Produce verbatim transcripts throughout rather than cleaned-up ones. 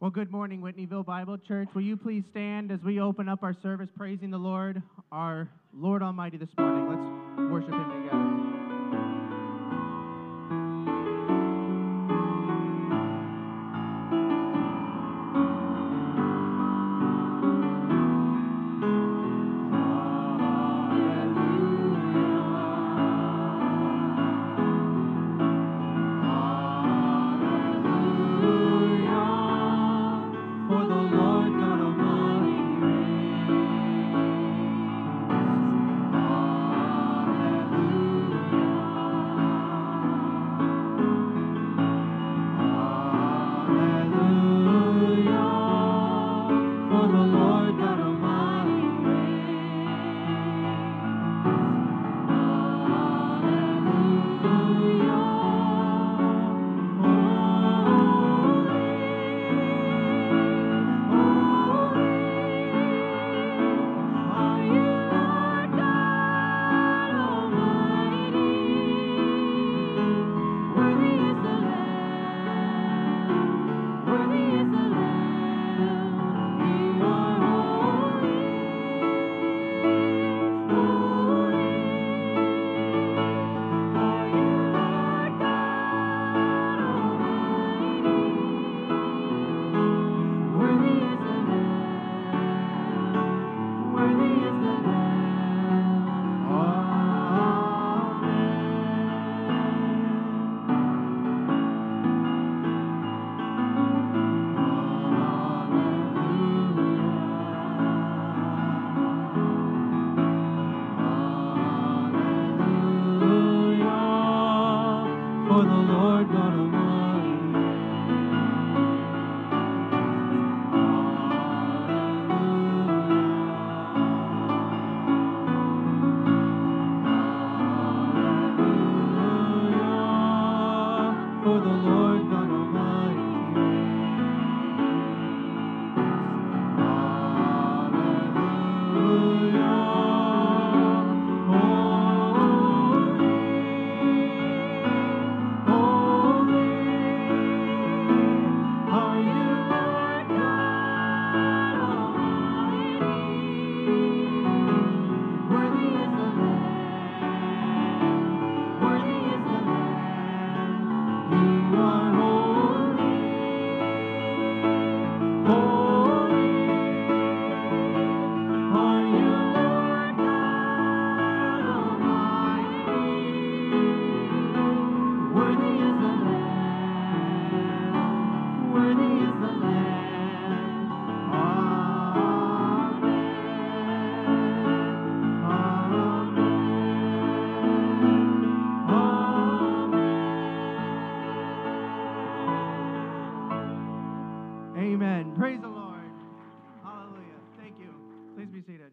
Well, good morning, Whitneyville Bible Church. Will you please stand as we open up our service praising the Lord, our Lord Almighty this morning. Let's worship Him together. Amen. Praise the Lord. Hallelujah. Thank you. Please be seated.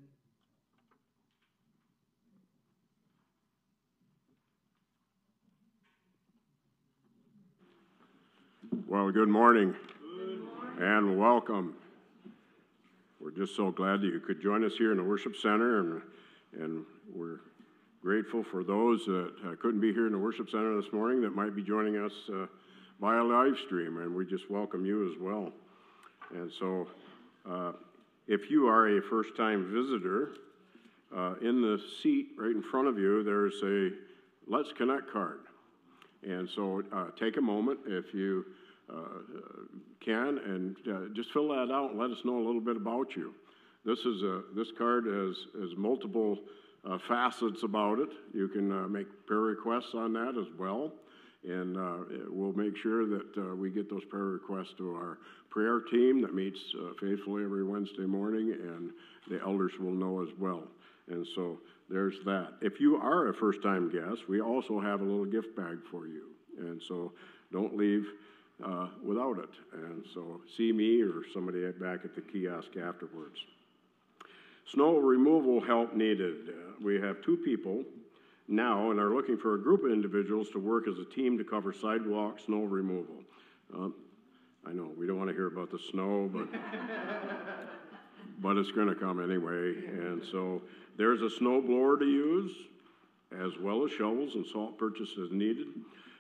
Well, good morning, good morning and welcome. We're just so glad that you could join us here in the worship center, and and we're grateful for those that uh, couldn't be here in the worship center this morning that might be joining us uh, via live stream, and we just welcome you as well. And so, uh, if you are a first-time visitor, uh, in the seat right in front of you, there's a Let's Connect card. And so, uh, take a moment if you uh, can, and uh, just fill that out and let us know a little bit about you. This is a this card has has multiple uh, facets about it. You can uh, make prayer requests on that as well. And uh, we'll make sure that uh, we get those prayer requests to our prayer team that meets uh, faithfully every Wednesday morning, and the elders will know as well. And so there's that. If you are a first-time guest, we also have a little gift bag for you. And so don't leave uh, without it. And so see me or somebody back at the kiosk afterwards. Snow removal help needed. Uh, we have two people now and are looking for a group of individuals to work as a team to cover sidewalk snow removal. Um, I know, we don't want to hear about the snow, but but it's going to come anyway. And so there's a snow blower to use, as well as shovels and salt purchased as needed.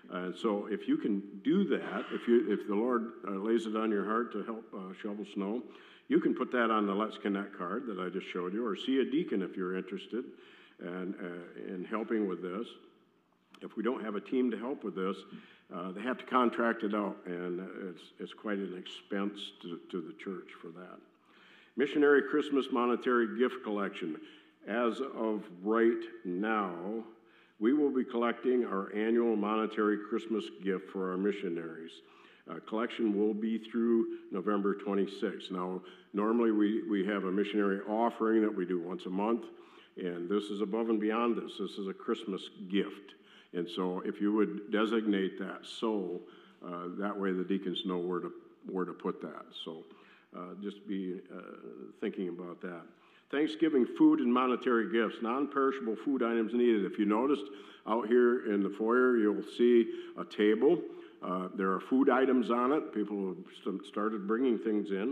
And so if you can do that, if you if the Lord uh, lays it on your heart to help uh, shovel snow, you can put that on the Let's Connect card that I just showed you, or see a deacon if you're interested and, uh, in helping with this. If we don't have a team to help with this, uh, they have to contract it out, and it's, it's quite an expense to, to the church for that. Missionary Christmas Monetary Gift Collection. As of right now, we will be collecting our annual monetary Christmas gift for our missionaries. Uh, collection will be through November twenty-sixth. Now, normally we, we have a missionary offering that we do once a month, and this is above and beyond this. This is a Christmas gift. And so if you would designate that so, uh, that way the deacons know where to, where to put that. So uh, just be uh, thinking about that. Thanksgiving food and monetary gifts, non-perishable food items needed. If you noticed out here in the foyer, you'll see a table. Uh, there are food items on it. People have started bringing things in.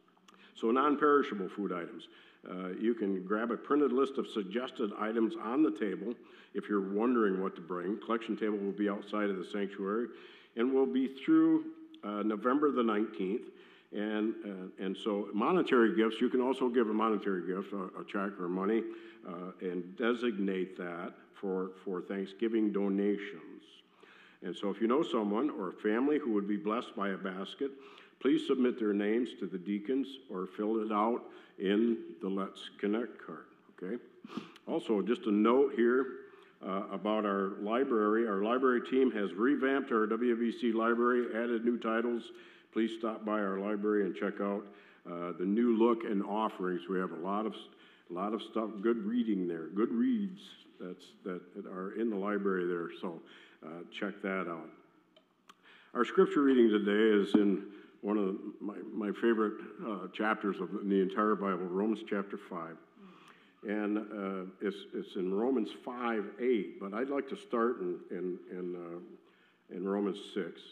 So non-perishable food items. Uh, you can grab a printed list of suggested items on the table if you're wondering what to bring. Collection table will be outside of the sanctuary and will be through uh, November the nineteenth. And uh, and so monetary gifts, you can also give a monetary gift, a, a check or money, uh, and designate that for, for Thanksgiving donations. And so if you know someone or a family who would be blessed by a basket, please submit their names to the deacons or fill it out in the Let's Connect card, okay? Also, just a note here uh, about our library. Our library team has revamped our W B C library, added new titles. Please stop by our library and check out uh, the new look and offerings. We have a lot of a lot of stuff, good reading there, good reads that's, that are in the library there, so uh, check that out. Our scripture reading today is in one of my, my favorite uh, chapters of the entire Bible, Romans chapter five. And uh, it's, it's in Romans five eight, but I'd like to start in, in, in, uh, in Romans six.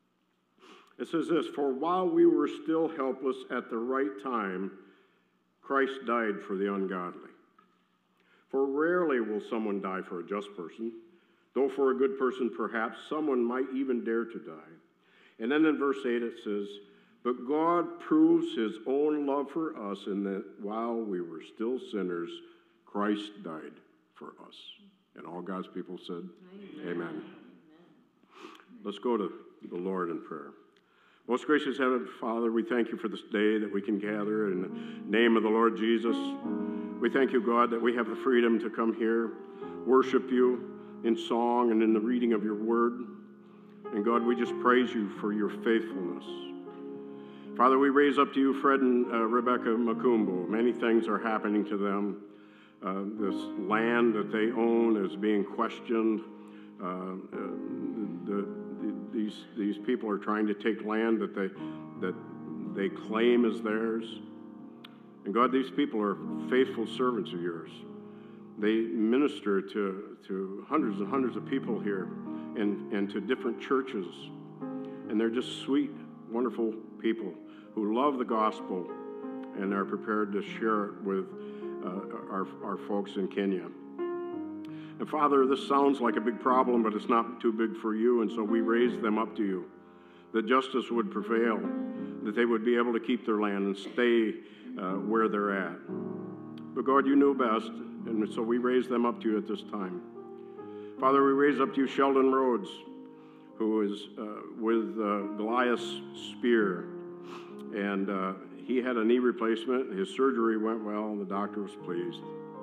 It says this, "For while we were still helpless at the right time, Christ died for the ungodly. For rarely will someone die for a just person, though for a good person perhaps someone might even dare to die." And then in verse eight it says, "But God proves his own love for us in that while we were still sinners, Christ died for us." And all God's people said, Amen. Amen. Amen. Let's go to the Lord in prayer. Most gracious Heavenly Father, we thank you for this day that we can gather in the name of the Lord Jesus. We thank you, God, that we have the freedom to come here, worship you in song and in the reading of your word. And God, we just praise you for your faithfulness. Father, we raise up to you Fred and uh, Rebecca Makumbo. Many things are happening to them. Uh, this land that they own is being questioned. Uh, uh, the, the, these, these people are trying to take land that they, that they claim is theirs. And God, these people are faithful servants of yours. They minister to, to hundreds and hundreds of people here and, and to different churches. And they're just sweet, wonderful people who love the gospel and are prepared to share it with uh, our, our folks in Kenya. And Father, this sounds like a big problem, but it's not too big for you, and so we raise them up to you, that justice would prevail, that they would be able to keep their land and stay uh, where they're at. But God, you know best, and so we raise them up to you at this time. Father, we raise up to you Sheldon Rhodes, who is uh, with uh, Goliath's spear, and uh, he had a knee replacement. His surgery went well, and the doctor was pleased.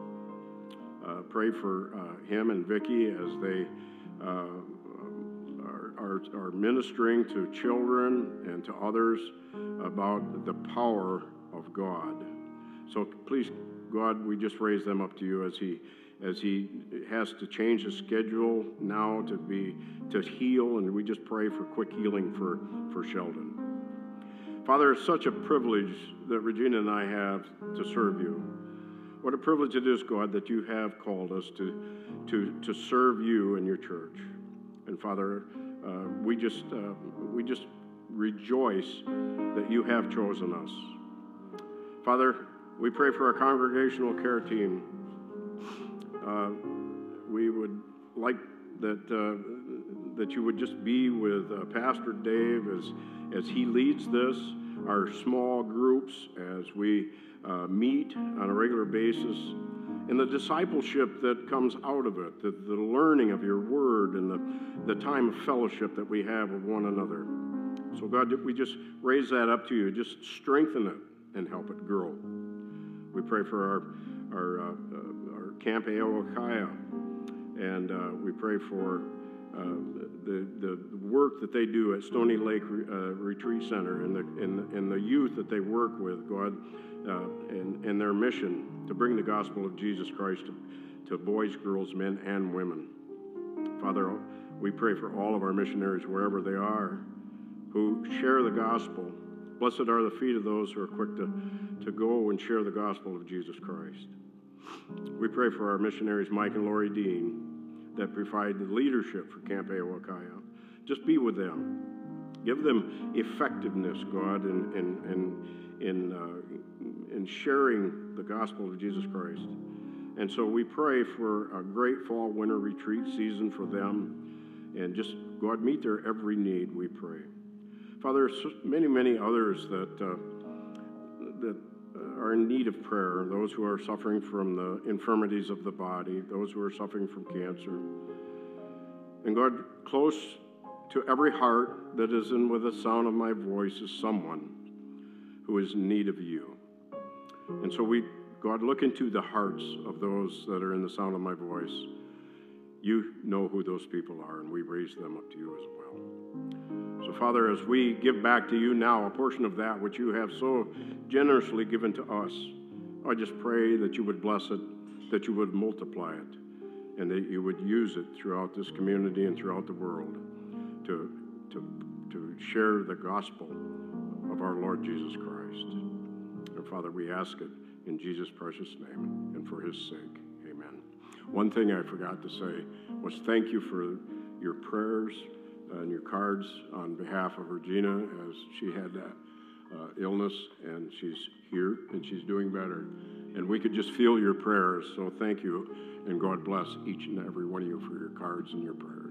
Uh, pray for uh, him and Vicki as they uh, are, are, are ministering to children and to others about the power of God. So please, God, we just raise them up to you as he as he has to change his schedule now to be to heal, and we just pray for quick healing for, for Sheldon. Father, it's such a privilege that Regina and I have to serve you. What a privilege it is, God, that you have called us to, to, to serve you and your church. And Father, uh, we just uh, we just rejoice that you have chosen us. Father, we pray for our congregational care team. Uh, we would like that uh, that you would just be with uh, Pastor Dave as, as he leads this, our small groups, as we uh, meet on a regular basis, and the discipleship that comes out of it, the, the learning of your word and the, the time of fellowship that we have with one another. So God, we just raise that up to you. Just strengthen it and help it grow. We pray for our, our, uh, uh, our Camp Aoakaya, and uh, we pray for uh, the, the work that they do at Stony Lake uh, Retreat Center and the, and, and the youth that they work with, God, uh, and, and their mission to bring the gospel of Jesus Christ to, to boys, girls, men, and women. Father, we pray for all of our missionaries wherever they are who share the gospel. Blessed are the feet of those who are quick to, to go and share the gospel of Jesus Christ. We pray for our missionaries, Mike and Lori Dean, that provide the leadership for Camp Aoakaya. Just be with them. Give them effectiveness, God, in, in, in, in, uh, in sharing the gospel of Jesus Christ. And so we pray for a great fall, winter retreat season for them. And just, God, meet their every need, we pray. Father, many, many others that, uh, that are in need of prayer, those who are suffering from the infirmities of the body, those who are suffering from cancer. And God, close to every heart that is in with the sound of my voice is someone who is in need of you. And so we, God, look into the hearts of those that are in the sound of my voice. You know who those people are, and we raise them up to you as well. So, Father, as we give back to you now a portion of that which you have so generously given to us, I just pray that you would bless it, that you would multiply it, and that you would use it throughout this community and throughout the world to, to, to share the gospel of our Lord Jesus Christ. And, Father, we ask it in Jesus' precious name and for his sake. Amen. One thing I forgot to say was thank you for your prayers and your cards on behalf of Regina as she had that uh, illness, and she's here and she's doing better. And we could just feel your prayers, so thank you, and God bless each and every one of you for your cards and your prayers.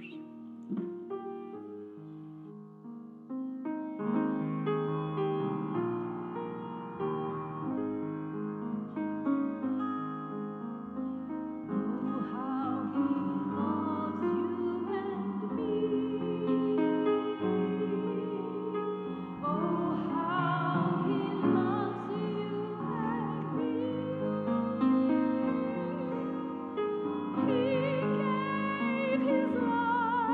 He gave his life.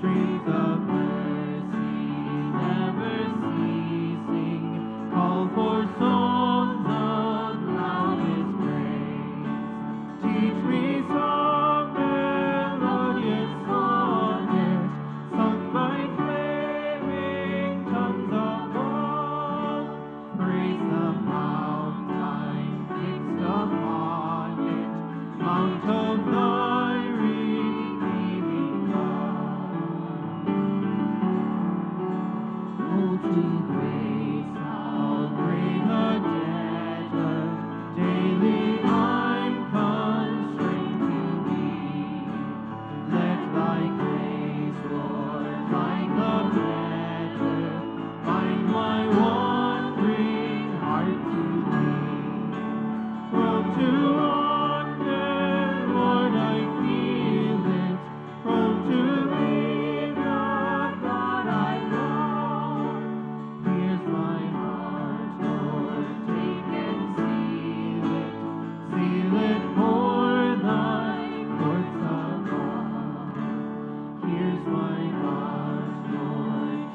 Streams of mercy never ceasing, call for songs of loudest praise. Teach me some melodious sonnet, sung by flaming tongues above. Praise the mountain fixed upon it, mount of thy redeeming love. Oh, to grace, how great a debtor daily I'm constrained to be. Let thy grace, Lord, like a fetter, bind my wandering heart to thee. Prone to wander, Lord, I feel it. Prone to leave your thought I long. Here's my heart, Lord, take and seal it. Seal it for thy courts above. Here's my heart, Lord,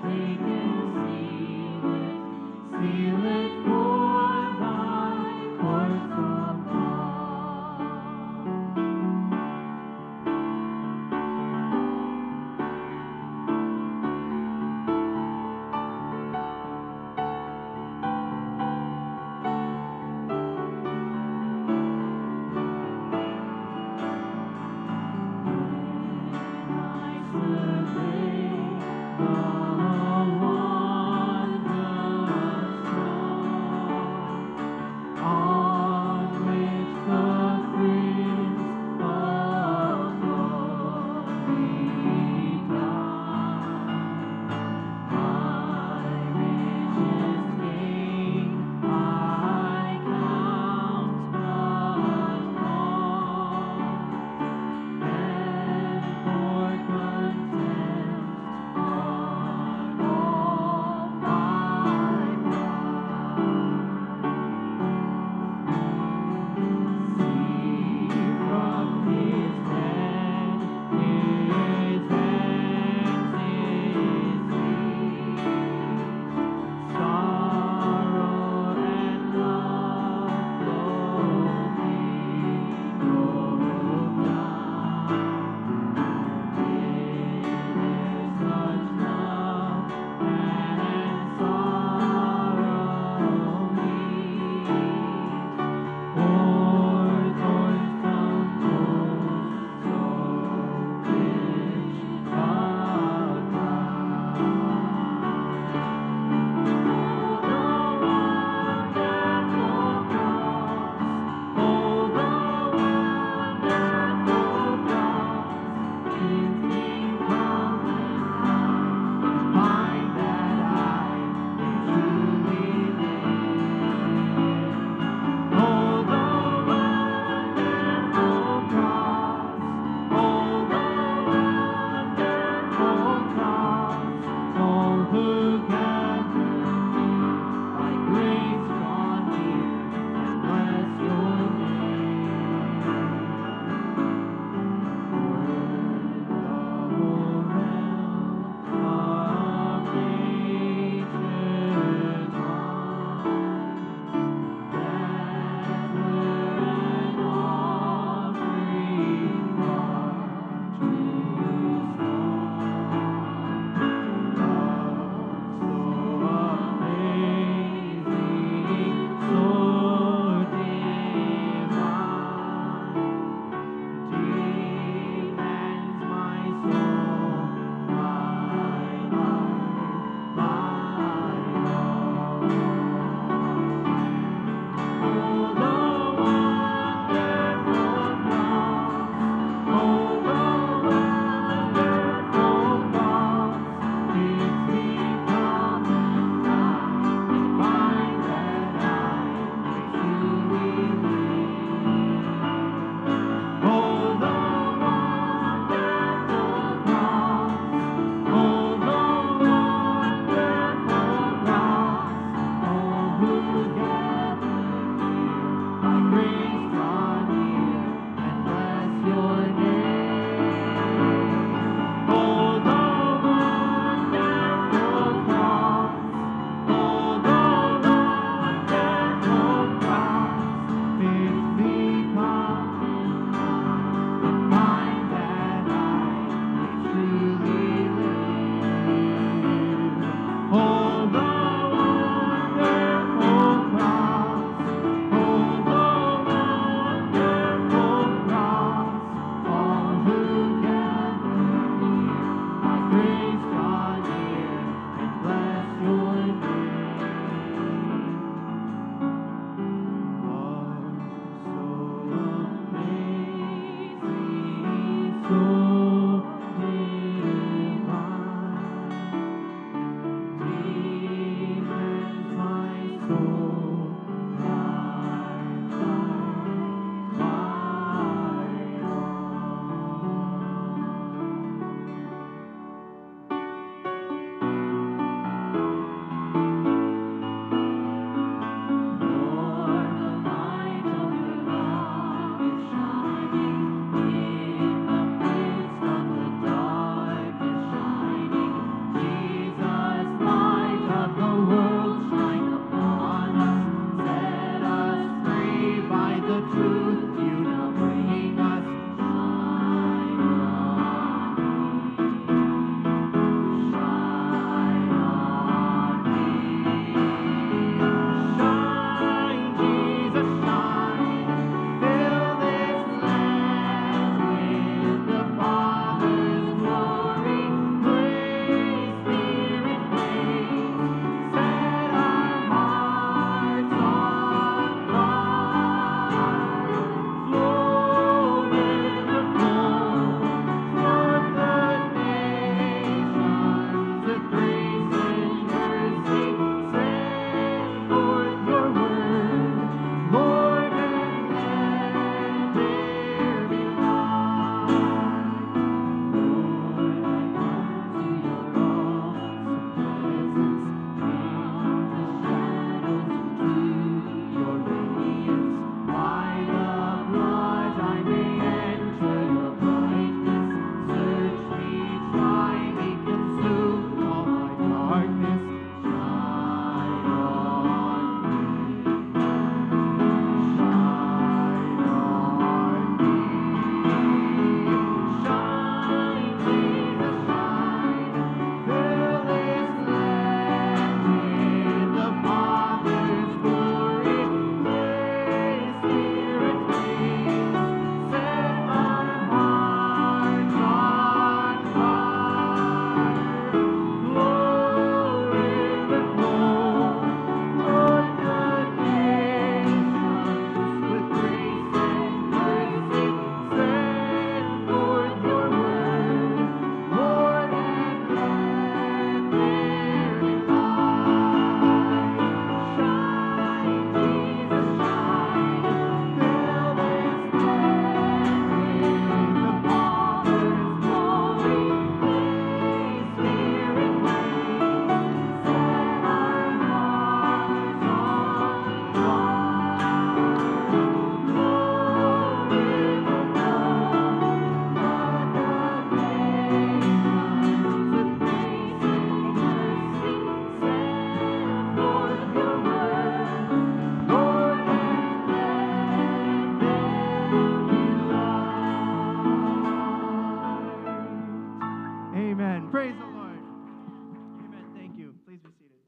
Amen. Praise the Lord. Amen. Thank you. Please be seated.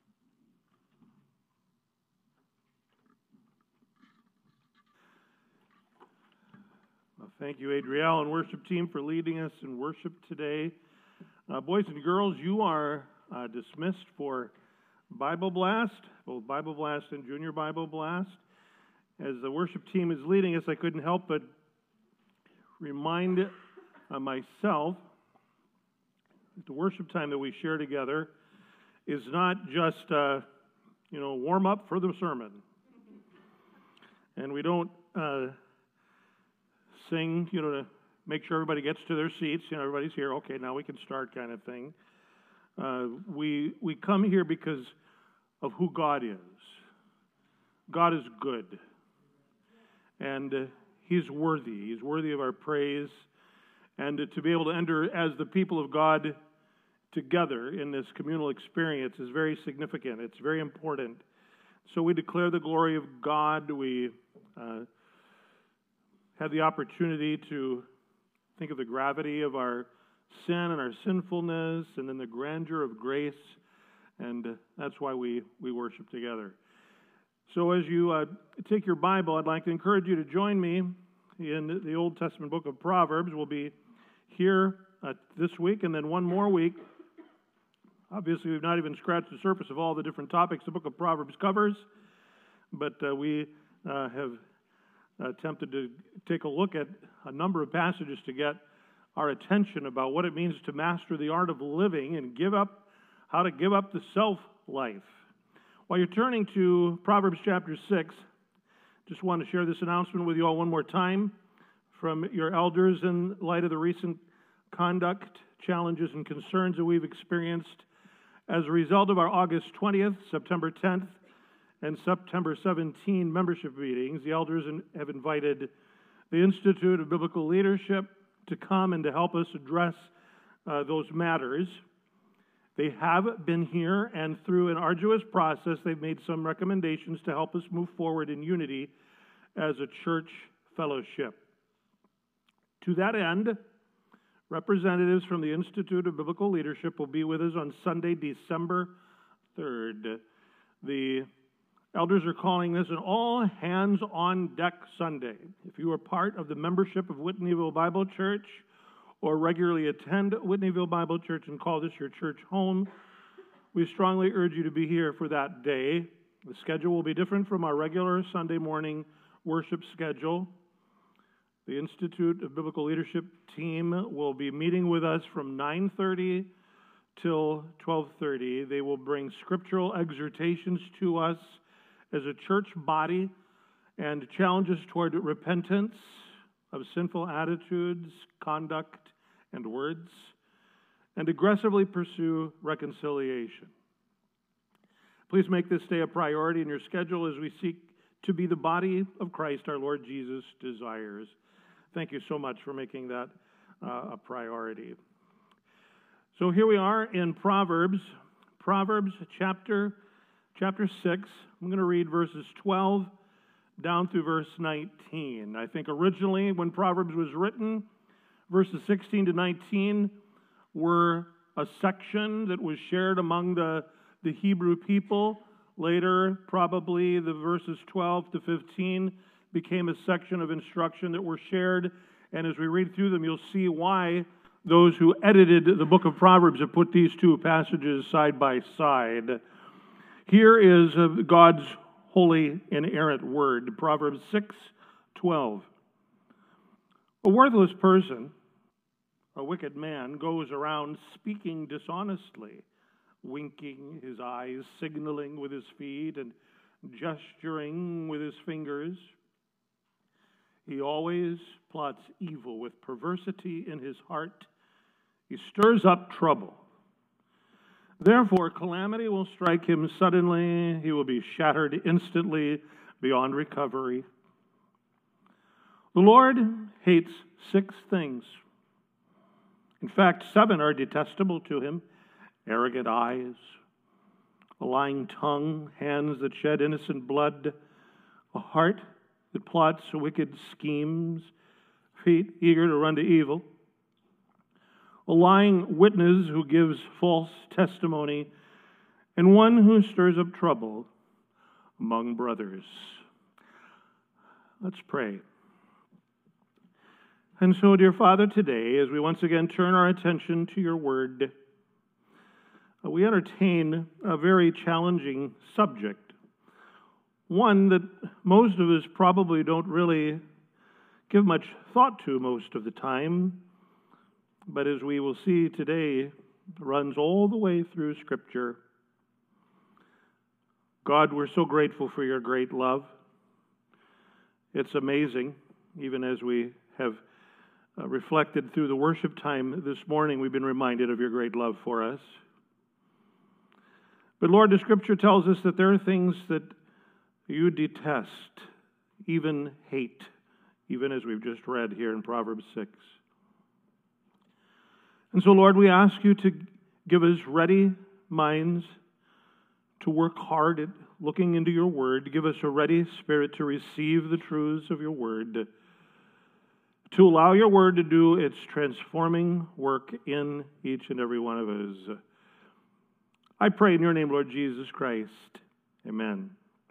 Well, thank you, Adrielle and worship team, for leading us in worship today. Uh, boys and girls, you are uh, dismissed for Bible Blast, both Bible Blast and Junior Bible Blast. As the worship team is leading us, I couldn't help but remind uh, myself that the worship time that we share together is not just, uh, you know, warm up for the sermon. And we don't uh, sing, you know, to make sure everybody gets to their seats. You know, everybody's here. Okay, now we can start, kind of thing. Uh, we we come here because of who God is. God is good, and uh, He's worthy. He's worthy of our praise, and uh, to be able to enter as the people of God together in this communal experience is very significant. It's very important. So we declare the glory of God. We uh, have the opportunity to think of the gravity of our sin and our sinfulness, and then the grandeur of grace, and uh, that's why we, we worship together. So as you uh, take your Bible, I'd like to encourage you to join me in the Old Testament book of Proverbs. We'll be here uh, this week, and then one more week. Obviously, we've not even scratched the surface of all the different topics the book of Proverbs covers, but uh, we uh, have attempted to take a look at a number of passages to get our attention about what it means to master the art of living and give up, how to give up the self-life. While you're turning to Proverbs chapter six, just want to share this announcement with you all one more time from your elders in light of the recent conduct challenges and concerns that we've experienced as a result of our August twentieth, September tenth, and September seventeenth membership meetings. The elders have invited the Institute of Biblical Leadership to come and to help us address uh, those matters. They have been here, and through an arduous process, they've made some recommendations to help us move forward in unity as a church fellowship. To that end, representatives from the Institute of Biblical Leadership will be with us on Sunday, December third. The elders are calling this an all-hands-on-deck Sunday. If you are part of the membership of Whitneyville Bible Church or regularly attend Whitneyville Bible Church and call this your church home, we strongly urge you to be here for that day. The schedule will be different from our regular Sunday morning worship schedule. The Institute of Biblical Leadership team will be meeting with us from nine thirty till twelve thirty. They will bring scriptural exhortations to us as a church body and challenges toward repentance of sinful attitudes, conduct, and words, and aggressively pursue reconciliation. Please make this day a priority in your schedule as we seek to be the body of Christ our Lord Jesus desires. Thank you so much for making that uh, a priority. So here we are in Proverbs, Proverbs chapter chapter six. I'm going to read verses twelve down through verse nineteen. I think originally when Proverbs was written, verses sixteen to nineteen were a section that was shared among the, the Hebrew people. Later, probably the verses twelve to fifteen became a section of instruction that were shared. And as we read through them, you'll see why those who edited the book of Proverbs have put these two passages side by side. Here is God's holy, inerrant word, Proverbs six twelve. A worthless person, a wicked man, goes around speaking dishonestly, winking his eyes, signaling with his feet, and gesturing with his fingers. He always plots evil with perversity in his heart. He stirs up trouble. Therefore, calamity will strike him suddenly. He will be shattered instantly beyond recovery. The Lord hates six things. In fact, seven are detestable to him: arrogant eyes, a lying tongue, hands that shed innocent blood, a heart that plots wicked schemes, feet eager to run to evil, a lying witness who gives false testimony, and one who stirs up trouble among brothers. Let's pray. And so, dear Father, today, as we once again turn our attention to your word, we entertain a very challenging subject, one that most of us probably don't really give much thought to most of the time, but as we will see today, runs all the way through Scripture. God, we're so grateful for your great love. It's amazing, even as we have uh, reflected through the worship time this morning, we've been reminded of your great love for us. But Lord, the Scripture tells us that there are things that you detest, even hate, even as we've just read here in Proverbs six. And so, Lord, we ask you to give us ready minds to work hard at looking into your word. Give us a ready spirit to receive the truths of your word, to allow your word to do its transforming work in each and every one of us. I pray in your name, Lord Jesus Christ. Amen.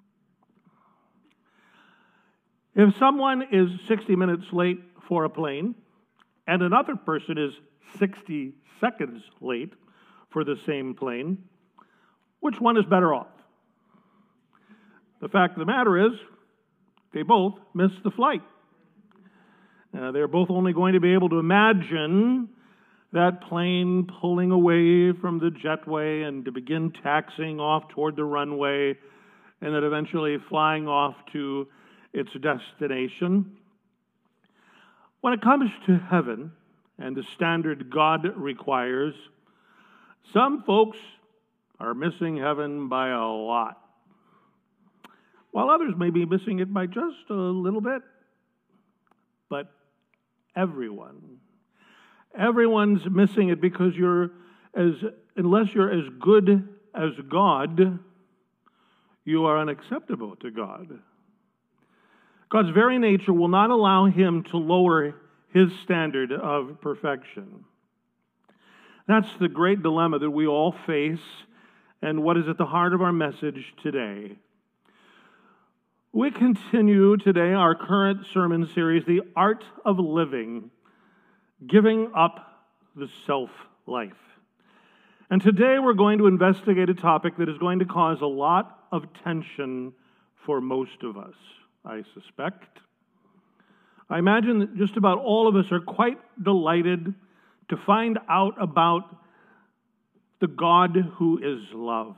If someone is sixty minutes late for a plane, and another person is sixty seconds late for the same plane, which one is better off? The fact of the matter is, they both missed the flight. Uh, they're both only going to be able to imagine that plane pulling away from the jetway and to begin taxiing off toward the runway, and then eventually flying off to its destination. When it comes to heaven and the standard God requires, some folks are missing heaven by a lot, while others may be missing it by just a little bit. But everyone, everyone's missing it because you're as, unless you're as good as God, you are unacceptable to God. God's very nature will not allow him to lower his standard of perfection. That's the great dilemma that we all face, and what is at the heart of our message today. We continue today our current sermon series, The Art of Living, Giving Up the Self-Life. And today we're going to investigate a topic that is going to cause a lot of tension for most of us, I suspect. I imagine that just about all of us are quite delighted to find out about the God who is love.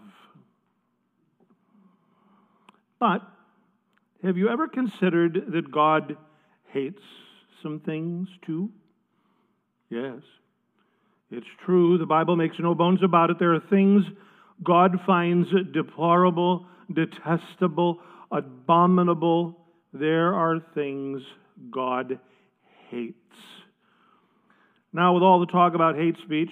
But have you ever considered that God hates some things too? Yes, it's true. The Bible makes no bones about it. There are things God finds deplorable, detestable, abominable. There are things God hates. Now, with all the talk about hate speech,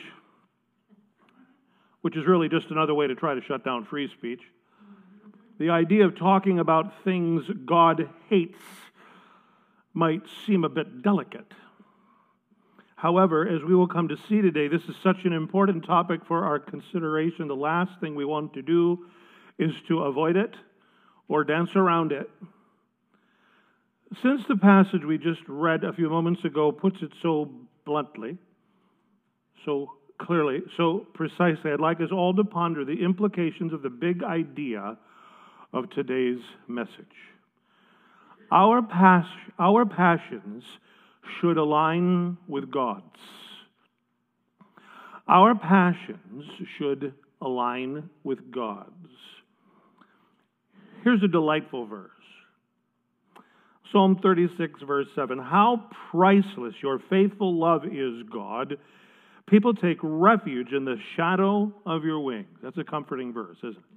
which is really just another way to try to shut down free speech, the idea of talking about things God hates might seem a bit delicate. However, as we will come to see today, this is such an important topic for our consideration. The last thing we want to do is to avoid it or dance around it. Since the passage we just read a few moments ago puts it so bluntly, so clearly, so precisely, I'd like us all to ponder the implications of the big idea of today's message. Our, pas- our passions should align with God's. Our passions should align with God's. Here's a delightful verse. Psalm thirty-six, verse seven. How priceless your faithful love is, God. People take refuge in the shadow of your wings. That's a comforting verse, isn't it?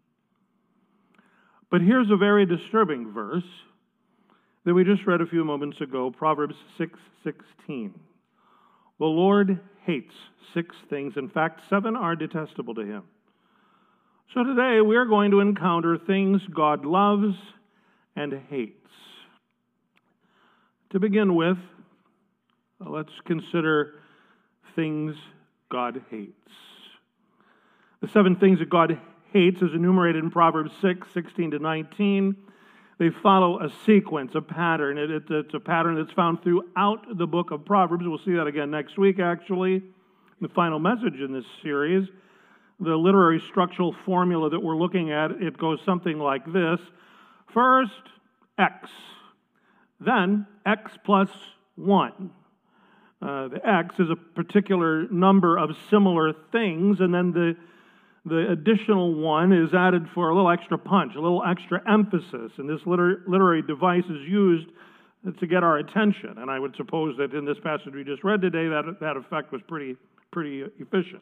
But here's a very disturbing verse that we just read a few moments ago, Proverbs six sixteen. The Lord hates six things. In fact, seven are detestable to him. So today we're going to encounter things God loves and hates. To begin with, let's consider things God hates. The seven things that God hates is enumerated in Proverbs six, sixteen to nineteen. They follow a sequence, a pattern. It, it, it's a pattern that's found throughout the book of Proverbs. We'll see that again next week, actually. The final message in this series, the literary structural formula that we're looking at, it goes something like this. First, X. Then, X plus one. Uh, the X is a particular number of similar things, and then the The additional one is added for a little extra punch, a little extra emphasis, and this liter- literary device is used to get our attention. And I would suppose that in this passage we just read today, that, that effect was pretty, pretty efficient.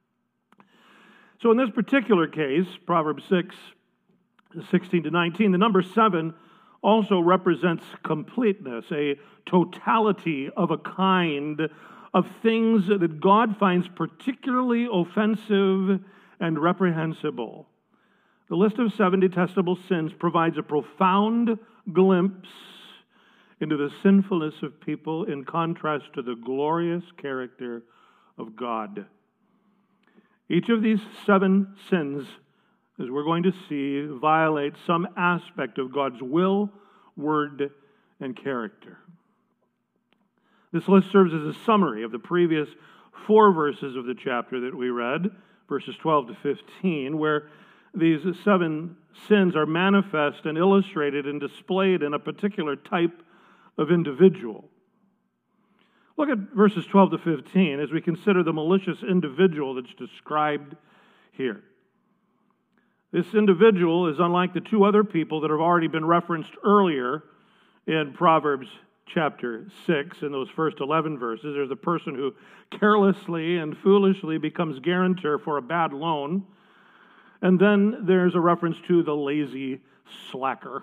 So in this particular case, Proverbs six, sixteen to nineteen, the number seven also represents completeness, a totality of a kind of things that God finds particularly offensive and reprehensible. The list of seven detestable sins provides a profound glimpse into the sinfulness of people in contrast to the glorious character of God. Each of these seven sins, as we're going to see, violates some aspect of God's will, word, and character. This list serves as a summary of the previous four verses of the chapter that we read, verses twelve to fifteen, where these seven sins are manifest and illustrated and displayed in a particular type of individual. Look at verses twelve to fifteen as we consider the malicious individual that's described here. This individual is unlike the two other people that have already been referenced earlier in Proverbs chapter six, in those first eleven verses. There's a person who carelessly and foolishly becomes guarantor for a bad loan. And then there's a reference to the lazy slacker.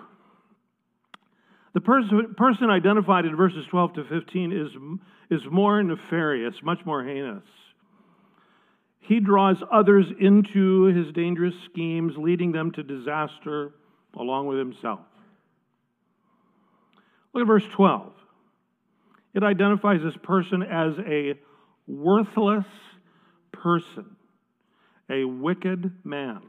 The person, person identified in verses twelve to fifteen is, is more nefarious, much more heinous. He draws others into his dangerous schemes, leading them to disaster along with himself. Look at verse twelve. It identifies this person as a worthless person, a wicked man.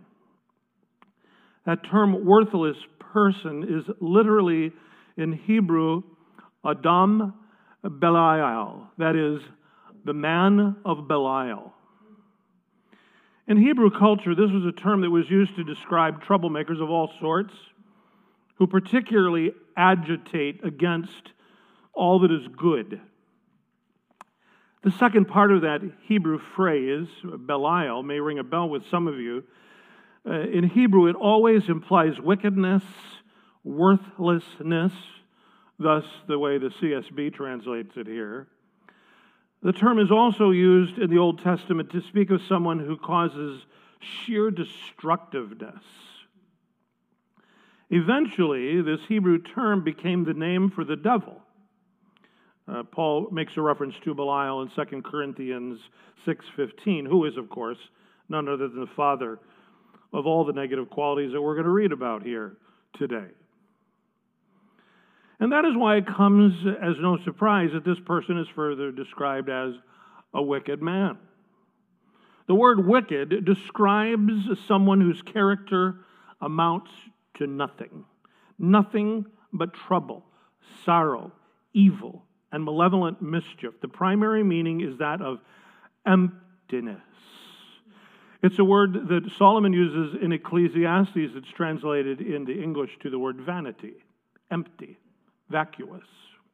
That term worthless person is literally in Hebrew, Adam Belial, that is, the man of Belial. In Hebrew culture, this was a term that was used to describe troublemakers of all sorts who particularly agitate against all that is good. The second part of that Hebrew phrase, Belial, may ring a bell with some of you. Uh, in Hebrew, it always implies wickedness, worthlessness, thus the way the C S B translates it here. The term is also used in the Old Testament to speak of someone who causes sheer destructiveness. Eventually, this Hebrew term became the name for the devil. Uh, Paul makes a reference to Belial in Second Corinthians six fifteen, who is, of course, none other than the father of all the negative qualities that we're going to read about here today. And that is why it comes as no surprise that this person is further described as a wicked man. The word wicked describes someone whose character amounts to nothing. Nothing but trouble, sorrow, evil, and malevolent mischief. The primary meaning is that of emptiness. It's a word that Solomon uses in Ecclesiastes. It's translated into English to the word vanity, empty, vacuous.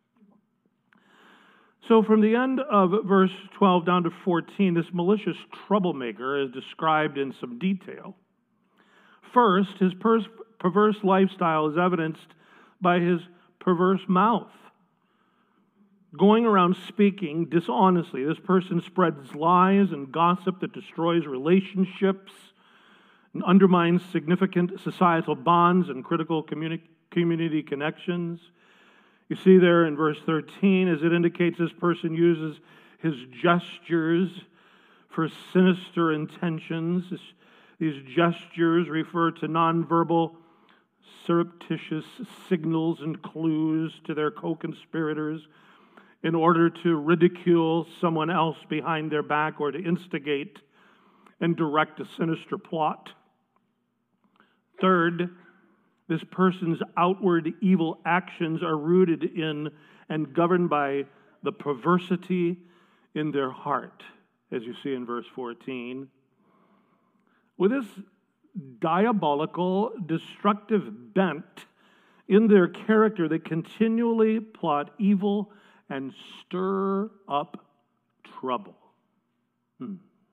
So from the end of verse twelve down to fourteen, this malicious troublemaker is described in some detail. First, his per- perverse lifestyle is evidenced by his perverse mouth. Going around speaking dishonestly, this person spreads lies and gossip that destroys relationships and undermines significant societal bonds and critical communi- community connections. You see there in verse thirteen, as it indicates, this person uses his gestures for sinister intentions. These gestures refer to nonverbal, surreptitious signals and clues to their co-conspirators in order to ridicule someone else behind their back or to instigate and direct a sinister plot. Third, this person's outward evil actions are rooted in and governed by the perversity in their heart, as you see in verse fourteen. With this diabolical, destructive bent in their character, they continually plot evil and stir up trouble. Hmm.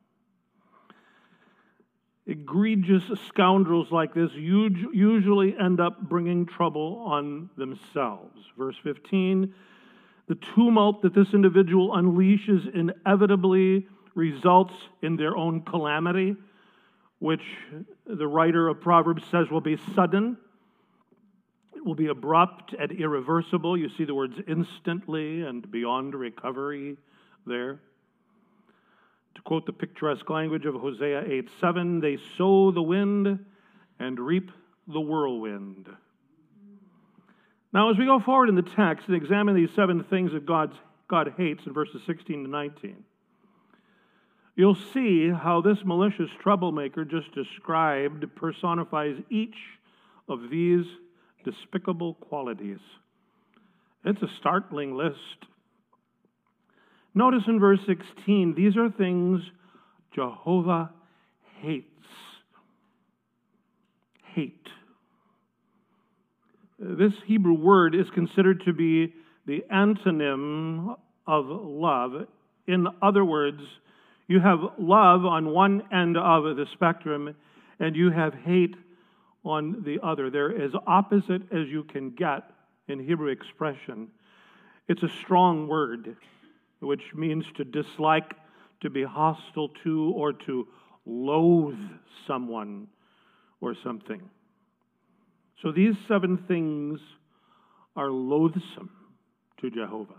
Egregious scoundrels like this usually end up bringing trouble on themselves. Verse fifteen, the tumult that this individual unleashes inevitably results in their own calamity, which the writer of Proverbs says will be sudden. It will be abrupt and irreversible. You see the words instantly and beyond recovery there. To quote the picturesque language of Hosea eight seven, they sow the wind and reap the whirlwind. Now, as we go forward in the text and examine these seven things that God's, God hates in verses sixteen to nineteen, you'll see how this malicious troublemaker just described personifies each of these despicable qualities. It's a startling list. Notice in verse sixteen, these are things Jehovah hates. Hate. This Hebrew word is considered to be the antonym of love. In other words, you have love on one end of the spectrum, and you have hate on the other. They're as opposite as you can get in Hebrew expression. It's a strong word, which means to dislike, to be hostile to, or to loathe someone or something. So these seven things are loathsome to Jehovah.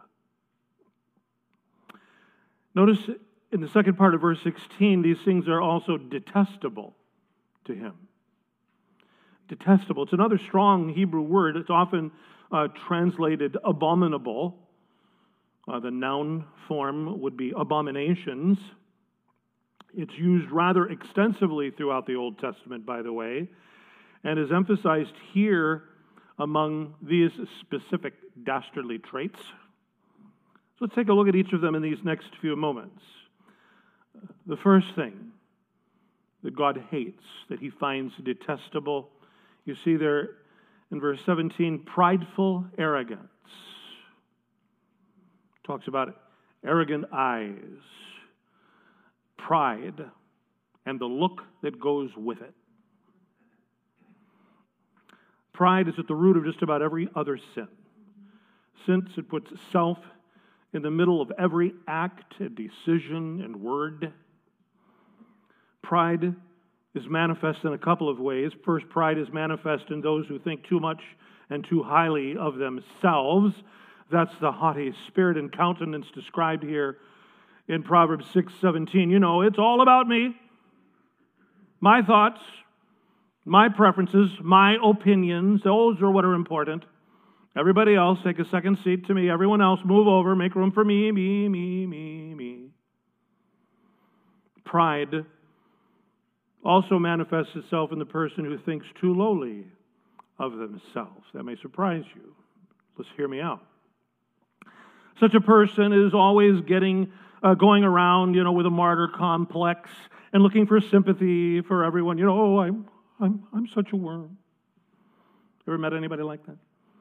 Notice in the second part of verse sixteen, these things are also detestable to him. Detestable. It's another strong Hebrew word. It's often uh, translated abominable. Uh, the noun form would be abominations. It's used rather extensively throughout the Old Testament, by the way, and is emphasized here among these specific dastardly traits. So let's take a look at each of them in these next few moments. The first thing that God hates, that he finds detestable, you see there in verse seventeen, prideful arrogance. Talks about arrogant eyes, pride, and the look that goes with it. Pride is at the root of just about every other sin, since it puts self in the middle of every act and decision and word. Pride is manifest in a couple of ways. First, pride is manifest in those who think too much and too highly of themselves. That's the haughty spirit and countenance described here in Proverbs six seventeen. You know, it's all about me, my thoughts, my preferences, my opinions. Those are what are important. Everybody else, take a second seat to me. Everyone else, move over, make room for me, me, me, me, me. Pride also manifests itself in the person who thinks too lowly of themselves. That may surprise you. Let's hear me out. Such a person is always getting, uh, going around, you know, with a martyr complex and looking for sympathy for everyone. You know, oh, I'm, I'm, I'm such a worm. Ever met anybody like that?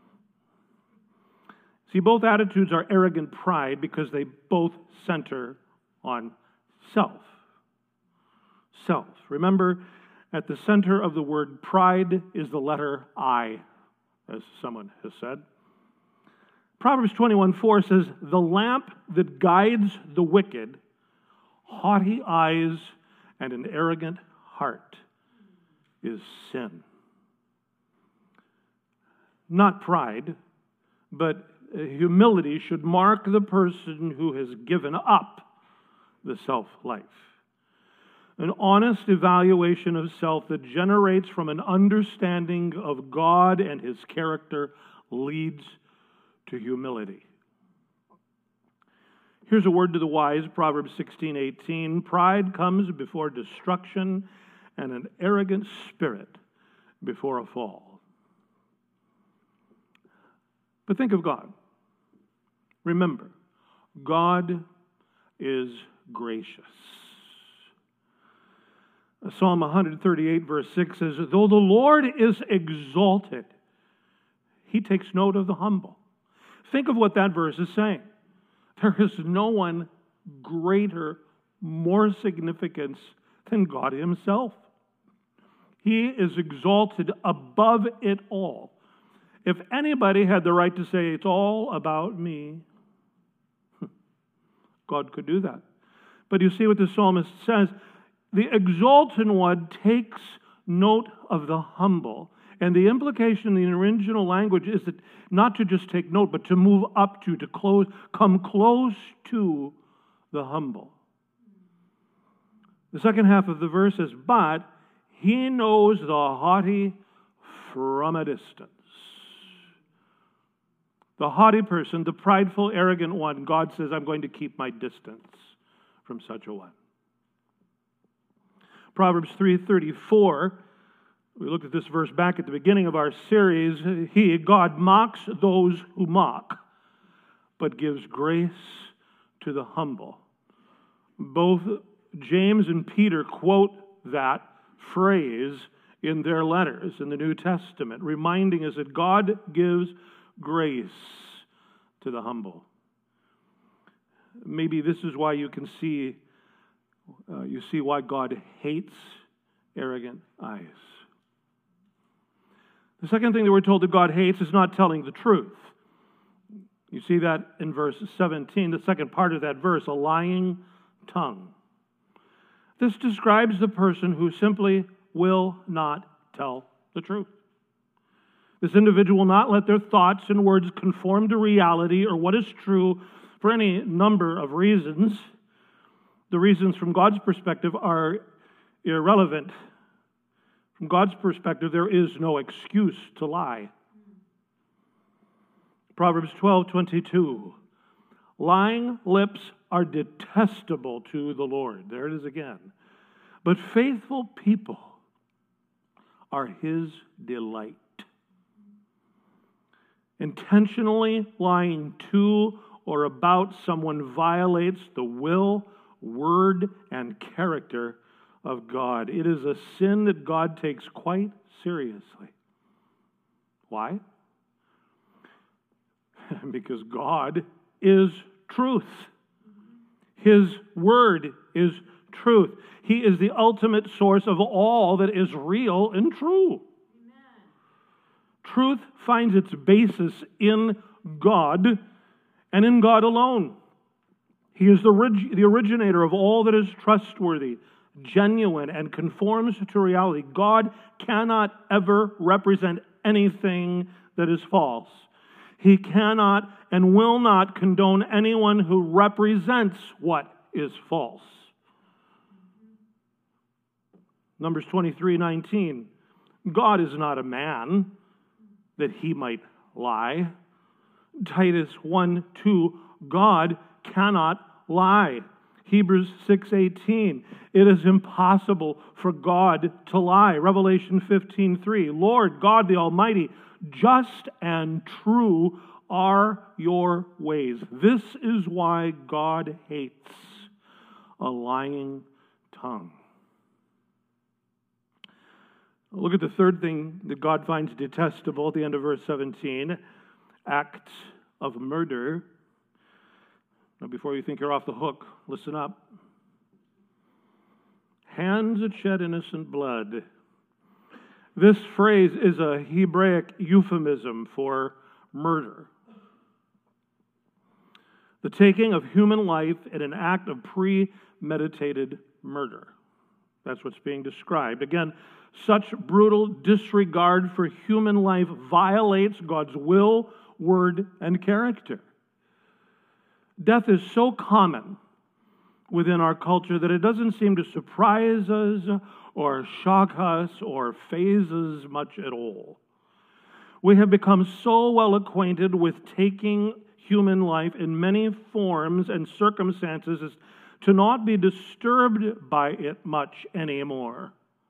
See, both attitudes are arrogant pride because they both center on self. Self. Remember, at the center of the word pride is the letter I, as someone has said. Proverbs twenty-one four says, the lamp that guides the wicked, haughty eyes and an arrogant heart, is sin. Not pride, but humility should mark the person who has given up the self-life. An honest evaluation of self that generates from an understanding of God and his character leads to humility. Here's a word to the wise, Proverbs sixteen eighteen. Pride comes before destruction, and an arrogant spirit before a fall. But think of God. Remember, God is gracious. Psalm one thirty-eight, verse six says, though the Lord is exalted, he takes note of the humble. Think of what that verse is saying. There is no one greater, more significance than God himself. He is exalted above it all. If anybody had the right to say, it's all about me, God could do that. But you see what the psalmist says, the exalted one takes note of the humble. And the implication in the original language is that not to just take note, but to move up to, to close, come close to the humble. The second half of the verse says, but he knows the haughty from a distance. The haughty person, the prideful, arrogant one, God says, I'm going to keep my distance from such a one. Proverbs three thirty-four, we looked at this verse back at the beginning of our series. He, God, mocks those who mock, but gives grace to the humble. Both James and Peter quote that phrase in their letters in the New Testament, reminding us that God gives grace to the humble. Maybe this is why you can see, uh, you see why God hates arrogant eyes. The second thing that we're told that God hates is not telling the truth. You see that in verse seventeen, the second part of that verse, a lying tongue. This describes the person who simply will not tell the truth. This individual will not let their thoughts and words conform to reality or what is true for any number of reasons. The reasons from God's perspective are irrelevant. From God's perspective, there is no excuse to lie. Proverbs twelve twenty-two. Lying lips are detestable to the Lord. There it is again. But faithful people are his delight. Intentionally lying to or about someone violates the will, word, and character of God. It is a sin that God takes quite seriously. Why? Because God is truth. His word is truth. He is the ultimate source of all that is real and true. Amen. Truth finds its basis in God and in God alone. He is the, orig- the originator of all that is trustworthy, genuine, and conforms to reality. God cannot ever represent anything that is false. He cannot and will not condone anyone who represents what is false. Numbers twenty-three nineteen. God is not a man that he might lie. Titus one two. God cannot lie. Hebrews six eighteen. It is impossible for God to lie. Revelation fifteen three. Lord God the Almighty, just and true are your ways. This is why God hates a lying tongue. Look at the third thing that God finds detestable at the end of verse seventeen. Acts of murder. Now, before you think you're off the hook, listen up. Hands that shed innocent blood. This phrase is a Hebraic euphemism for murder. The taking of human life in an act of premeditated murder. That's what's being described. Again, such brutal disregard for human life violates God's will, word, and character. Death is so common within our culture that it doesn't seem to surprise us or shock us or faze us much at all. We have become so well acquainted with taking human life in many forms and circumstances is to not be disturbed by it much anymore.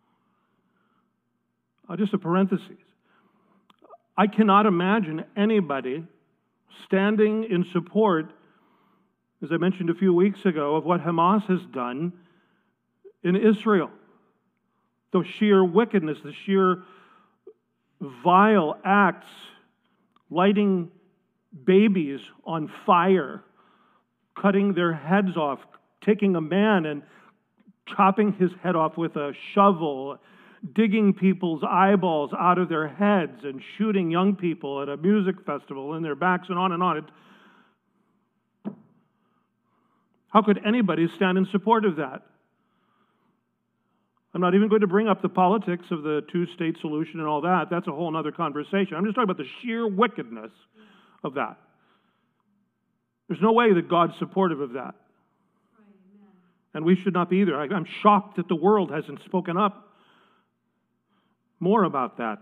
Uh, just a parenthesis. I cannot imagine anybody standing in support, as I mentioned a few weeks ago, of what Hamas has done in Israel. The sheer wickedness, the sheer vile acts, lighting babies on fire, cutting their heads off, taking a man and chopping his head off with a shovel, digging people's eyeballs out of their heads and shooting young people at a music festival in their backs, and on and on. It, how could anybody stand in support of that? I'm not even going to bring up the politics of the two-state solution and all that. That's a whole other conversation. I'm just talking about the sheer wickedness of that. There's no way that God's supportive of that. And we should not be either. I'm shocked that the world hasn't spoken up more about that.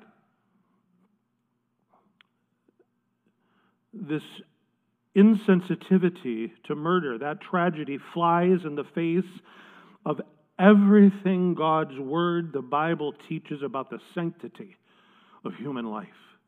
This insensitivity to murder, that tragedy, flies in the face of everything God's Word, the Bible, teaches about the sanctity of human life.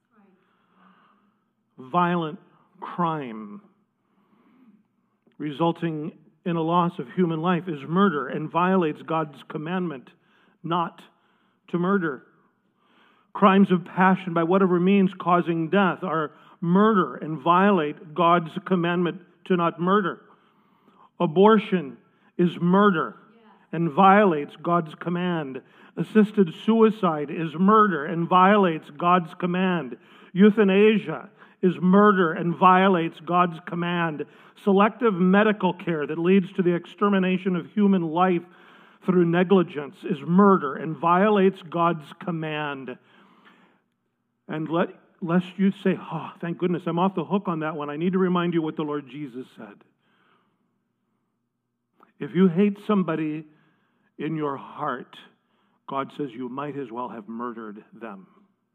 Violent crime resulting in a loss of human life is murder and violates God's commandment not to murder. Crimes of passion, by whatever means causing death, are murder and violate God's commandment to not murder. Abortion is murder and violates God's command. Assisted suicide is murder and violates God's command. Euthanasia is murder and violates God's command. Selective medical care that leads to the extermination of human life through negligence is murder and violates God's command. And let, lest you say, oh, thank goodness, I'm off the hook on that one. I need to remind you what the Lord Jesus said. If you hate somebody in your heart, God says you might as well have murdered them.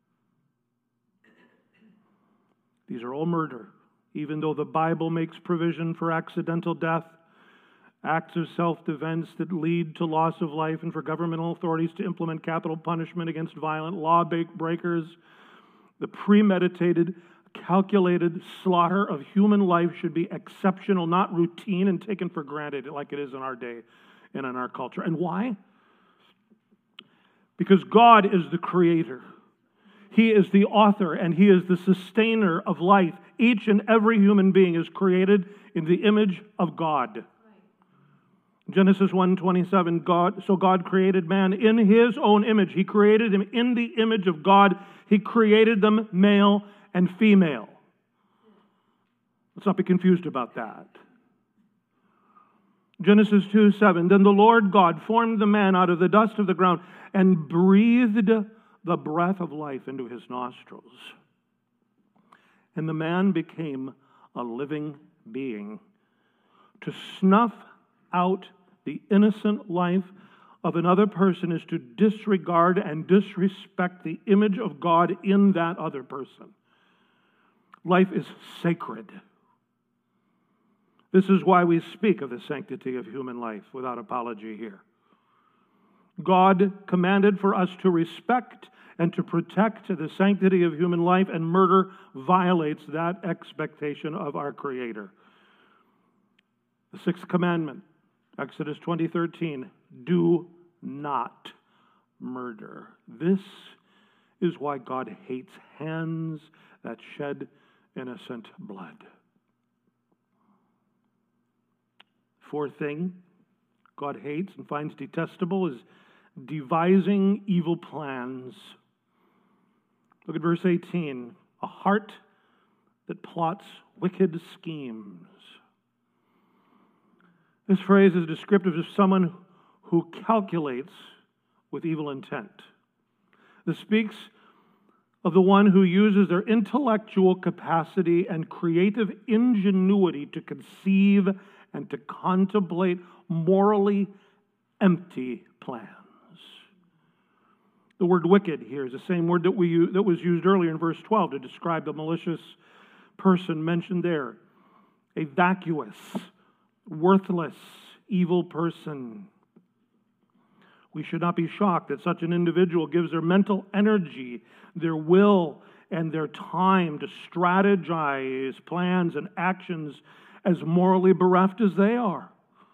These are all murder. Even though the Bible makes provision for accidental death, acts of self-defense that lead to loss of life, and for governmental authorities to implement capital punishment against violent law breakers, the premeditated, calculated slaughter of human life should be exceptional, not routine and taken for granted like it is in our day and in our culture. And why? Because God is the creator. He is the author and He is the sustainer of life. Each and every human being is created in the image of God. Right. Genesis one twenty-seven, God, so God created man in His own image. He created him in the image of God. He created them male and female. Let's not be confused about that. Genesis two seven, then the Lord God formed the man out of the dust of the ground and breathed the breath of life into his nostrils. And the man became a living being. To snuff out the innocent life of another person is to disregard and disrespect the image of God in that other person. Life is sacred. This is why we speak of the sanctity of human life without apology here. God commanded for us to respect and to protect the sanctity of human life, and murder violates that expectation of our Creator. The sixth commandment, Exodus twenty thirteen, do not murder. This is why God hates hands that shed innocent blood. Fourth thing God hates and finds detestable is devising evil plans. Look at verse eighteen. A heart that plots wicked schemes. This phrase is descriptive of someone who calculates with evil intent. This speaks of the one who uses their intellectual capacity and creative ingenuity to conceive and to contemplate morally empty plans. The word wicked here is the same word that we that was used earlier in verse twelve to describe the malicious person mentioned there. a vacuous, worthless, evil person. We should not be shocked that such an individual gives their mental energy, their will, and their time to strategize plans and actions as morally bereft as they are.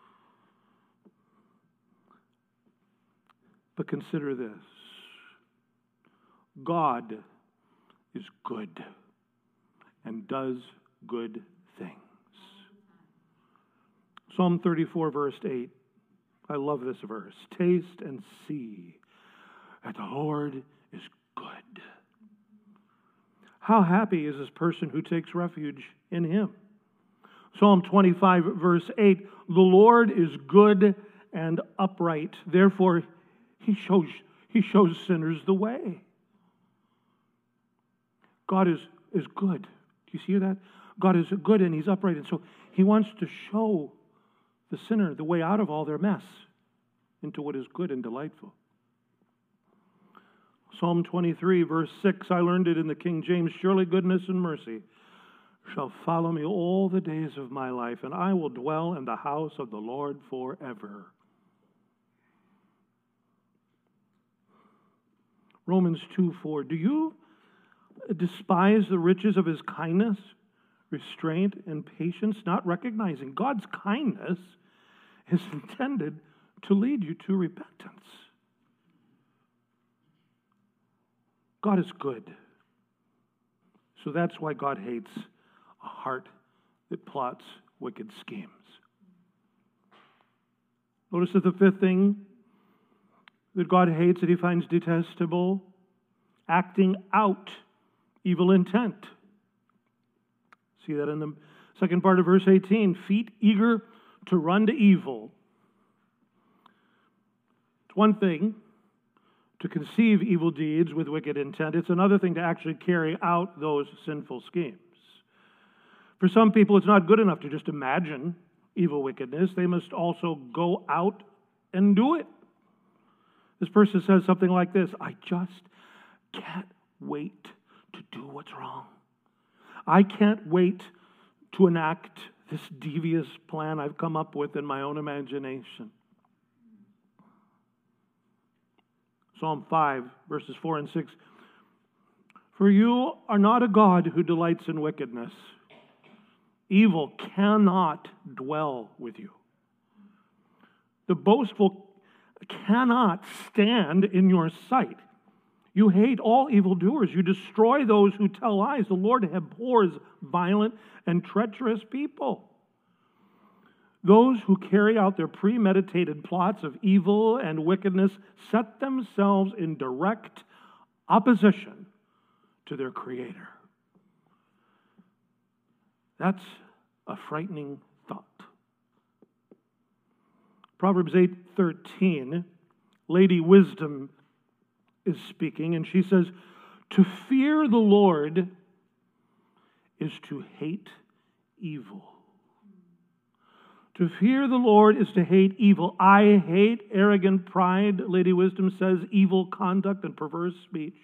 But consider this. God is good and does good things. Psalm thirty-four, verse eight. I love this verse. Taste and see that the Lord is good. How happy is this person who takes refuge in Him? Psalm twenty-five, verse eight. The Lord is good and upright. Therefore, He shows, he shows sinners the way. God is, is good. Do you see that? God is good and He's upright. And so He wants to show the sinner the way out of all their mess into what is good and delightful. Psalm twenty-three, verse six, I learned it in the King James, surely goodness and mercy shall follow me all the days of my life, and I will dwell in the house of the Lord forever. Romans two, four, do you despise the riches of His kindness, restraint, and patience, not recognizing God's kindness is intended to lead you to repentance? God is good. So that's why God hates a heart that plots wicked schemes. Notice that the fifth thing that God hates, that He finds detestable, acting out evil intent. See that in the second part of verse eighteen. Feet eager to run to evil. It's one thing to conceive evil deeds with wicked intent. It's another thing to actually carry out those sinful schemes. For some people, it's not good enough to just imagine evil wickedness. They must also go out and do it. This person says something like this, I just can't wait to do what's wrong. I can't wait to enact this devious plan I've come up with in my own imagination. Psalm five, verses four and six. For you are not a God who delights in wickedness. Evil cannot dwell with you. The boastful cannot stand in your sight. You hate all evildoers. You destroy those who tell lies. The Lord abhors violent and treacherous people. Those who carry out their premeditated plots of evil and wickedness set themselves in direct opposition to their Creator. That's a frightening thought. Proverbs eight thirteen, Lady Wisdom is speaking, and she says, to fear the Lord is to hate evil. To fear the Lord is to hate evil. I hate arrogant pride, Lady Wisdom says, evil conduct and perverse speech.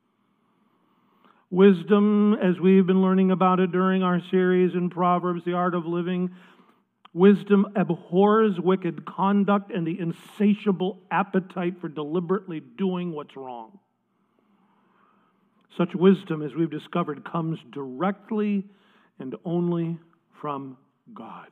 Wisdom, as we've been learning about it during our series in Proverbs, The Art of Living, wisdom abhors wicked conduct and the insatiable appetite for deliberately doing what's wrong. Such wisdom, as we've discovered, comes directly and only from God.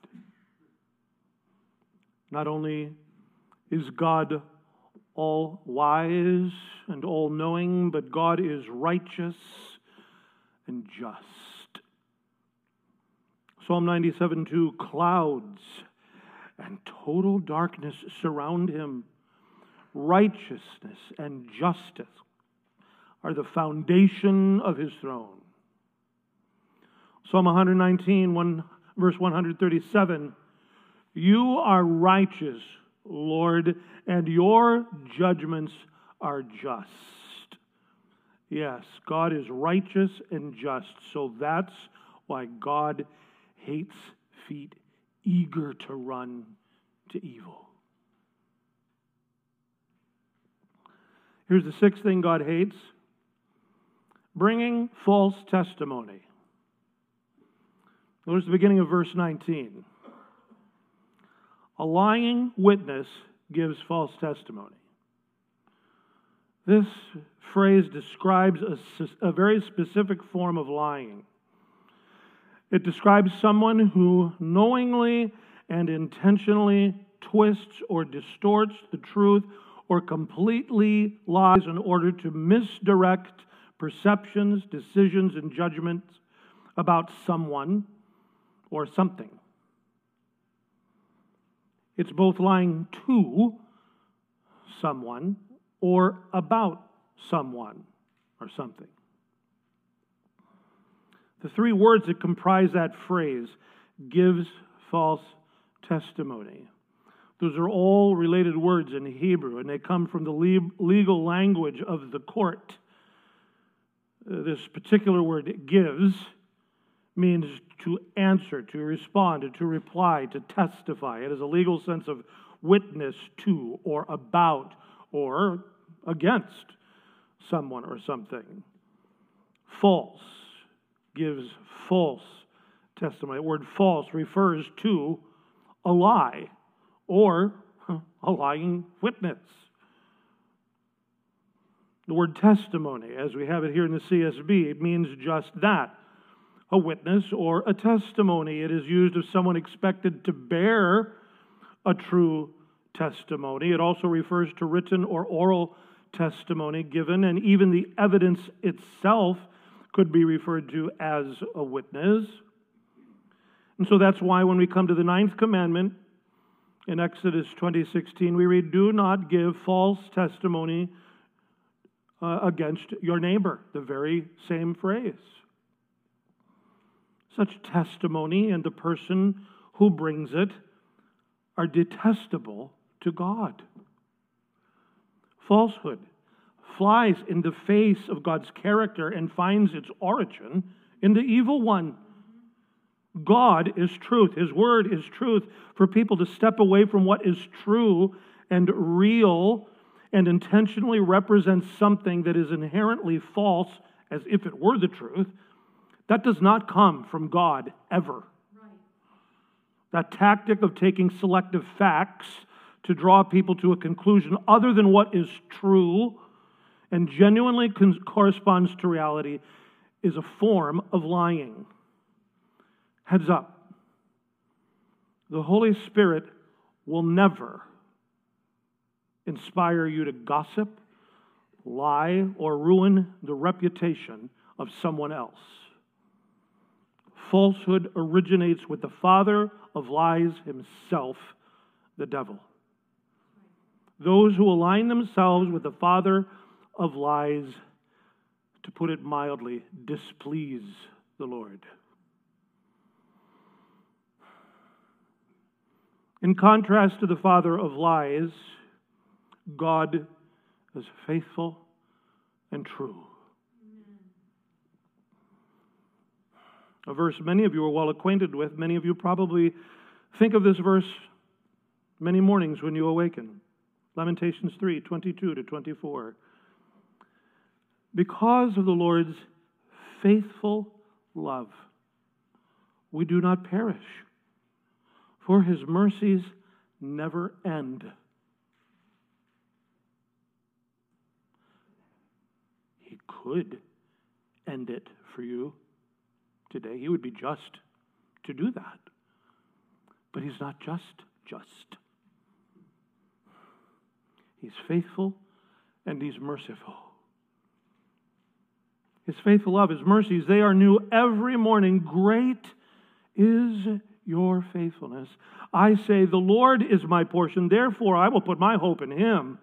Not only is God all wise and all knowing, but God is righteous and just. Psalm ninety-seven two, clouds and total darkness surround Him. Righteousness and justice are the foundation of His throne. Psalm one nineteen, one, verse one thirty-seven, you are righteous, Lord, and your judgments are just. Yes, God is righteous and just, so that's why God hates feet eager to run to evil. Here's the sixth thing God hates: bringing false testimony. Notice the beginning of verse nineteen. A lying witness gives false testimony. This phrase describes a, a very specific form of lying. It describes someone who knowingly and intentionally twists or distorts the truth or completely lies in order to misdirect perceptions, decisions, and judgments about someone or something. It's both lying to someone or about someone or something. The three words that comprise that phrase, gives false testimony. Those are all related words in Hebrew, and they come from the legal language of the court. Uh, this particular word, gives, means to answer, to respond, to reply, to testify. It is a legal sense of witness to, or about, or against someone or something. False gives false testimony. The word false refers to a lie or a lying witness. The word testimony, as we have it here in the C S B, it means just that, a witness or a testimony. It is used of someone expected to bear a true testimony. It also refers to written or oral testimony given, and even the evidence itself could be referred to as a witness. And so that's why when we come to the ninth commandment in Exodus twenty sixteen, we read, "Do not give false testimony uh, against your neighbor." The very same phrase. Such testimony and the person who brings it are detestable to God. Falsehood flies in the face of God's character and finds its origin in the evil one. God is truth. His word is truth. For people to step away from what is true and real and intentionally represent something that is inherently false as if it were the truth, that does not come from God ever. Right. That tactic of taking selective facts to draw people to a conclusion other than what is true and genuinely con- corresponds to reality is a form of lying. Heads up. The Holy Spirit will never inspire you to gossip, lie, or ruin the reputation of someone else. Falsehood originates with the father of lies himself, the devil. Those who align themselves with the father of lies, to put it mildly, displease the Lord. In contrast to the father of lies, God is faithful and true. A verse many of you are well acquainted with. Many of you probably think of this verse many mornings when you awaken. Lamentations three, twenty-two to twenty-four. Because of the Lord's faithful love, we do not perish, for his mercies never end. He could end it for you today. He would be just to do that. But he's not just just. He's faithful and he's merciful. His faithful love, his mercies, they are new every morning. Great is your faithfulness. I say, the Lord is my portion, therefore I will put my hope in him.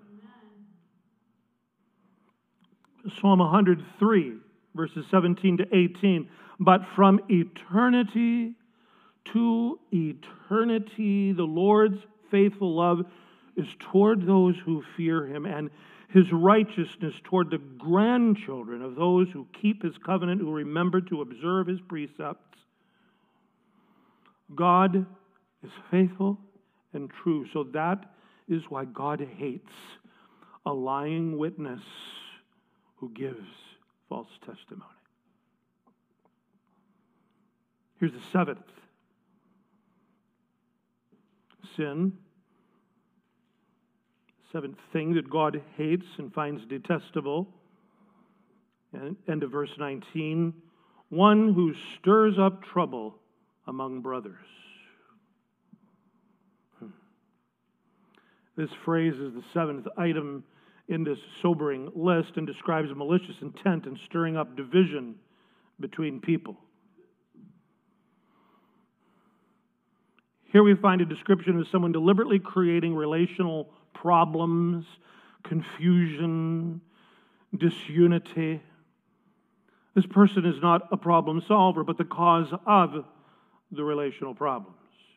Amen. Psalm one hundred three, verses seventeen to eighteen. But from eternity to eternity, the Lord's faithful love is toward those who fear him, and his righteousness toward the grandchildren of those who keep his covenant, who remember to observe his precepts. God is faithful and true, so that is why God hates a lying witness who gives false testimony. Here's the seventh. Sin. Seventh thing that God hates and finds detestable. And end of verse nineteen. One who stirs up trouble among brothers. Hmm. This phrase is the seventh item in this sobering list and describes malicious intent in stirring up division between people. Here we find a description of someone deliberately creating relational problems, confusion, disunity. This person is not a problem solver, but the cause of the relational problems.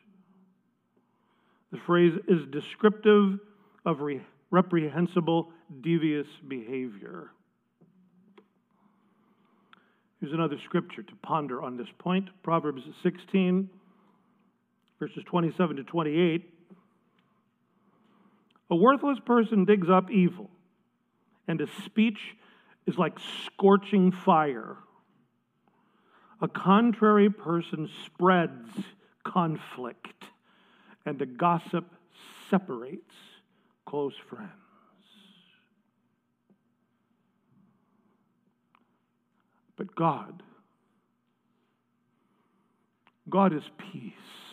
The phrase is descriptive of re- reprehensible, devious behavior. Here's another scripture to ponder on this point. Proverbs sixteen, verses twenty-seven to twenty-eight. A worthless person digs up evil, and a speech is like scorching fire. A contrary person spreads conflict, and a gossip separates close friends. But God, God is peace.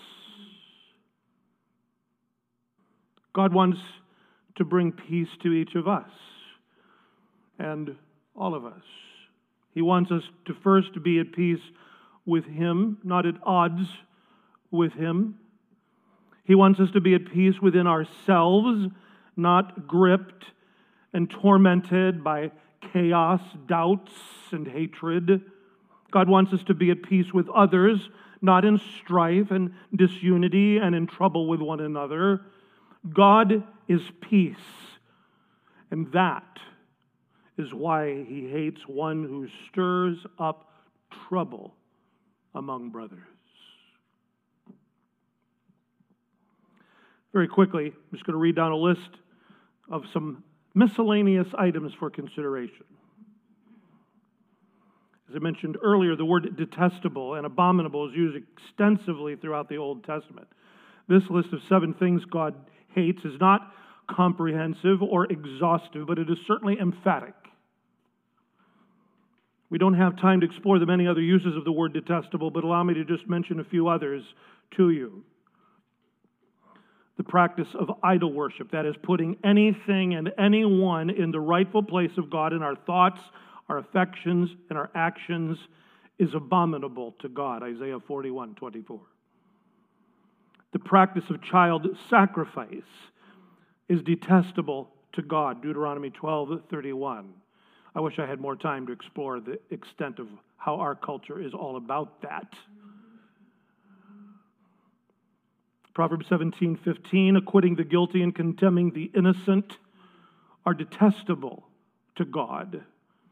God wants to bring peace to each of us and all of us. He wants us to first be at peace with Him, not at odds with Him. He wants us to be at peace within ourselves, not gripped and tormented by chaos, doubts, and hatred. God wants us to be at peace with others, not in strife and disunity and in trouble with one another. God is peace, and that is why He hates one who stirs up trouble among brothers. Very quickly, I'm just going to read down a list of some miscellaneous items for consideration. As I mentioned earlier, the word detestable and abominable is used extensively throughout the Old Testament. This list of seven things God hates is not comprehensive or exhaustive, but it is certainly emphatic. We don't have time to explore the many other uses of the word detestable, but allow me to just mention a few others to you. The practice of idol worship, that is, putting anything and anyone in the rightful place of God in our thoughts, our affections, and our actions, is abominable to God. Isaiah forty-one twenty-four. The practice of child sacrifice is detestable to God. Deuteronomy twelve thirty-one. I wish I had more time to explore the extent of how our culture is all about that. Proverbs seventeen fifteen, acquitting the guilty and condemning the innocent are detestable to God.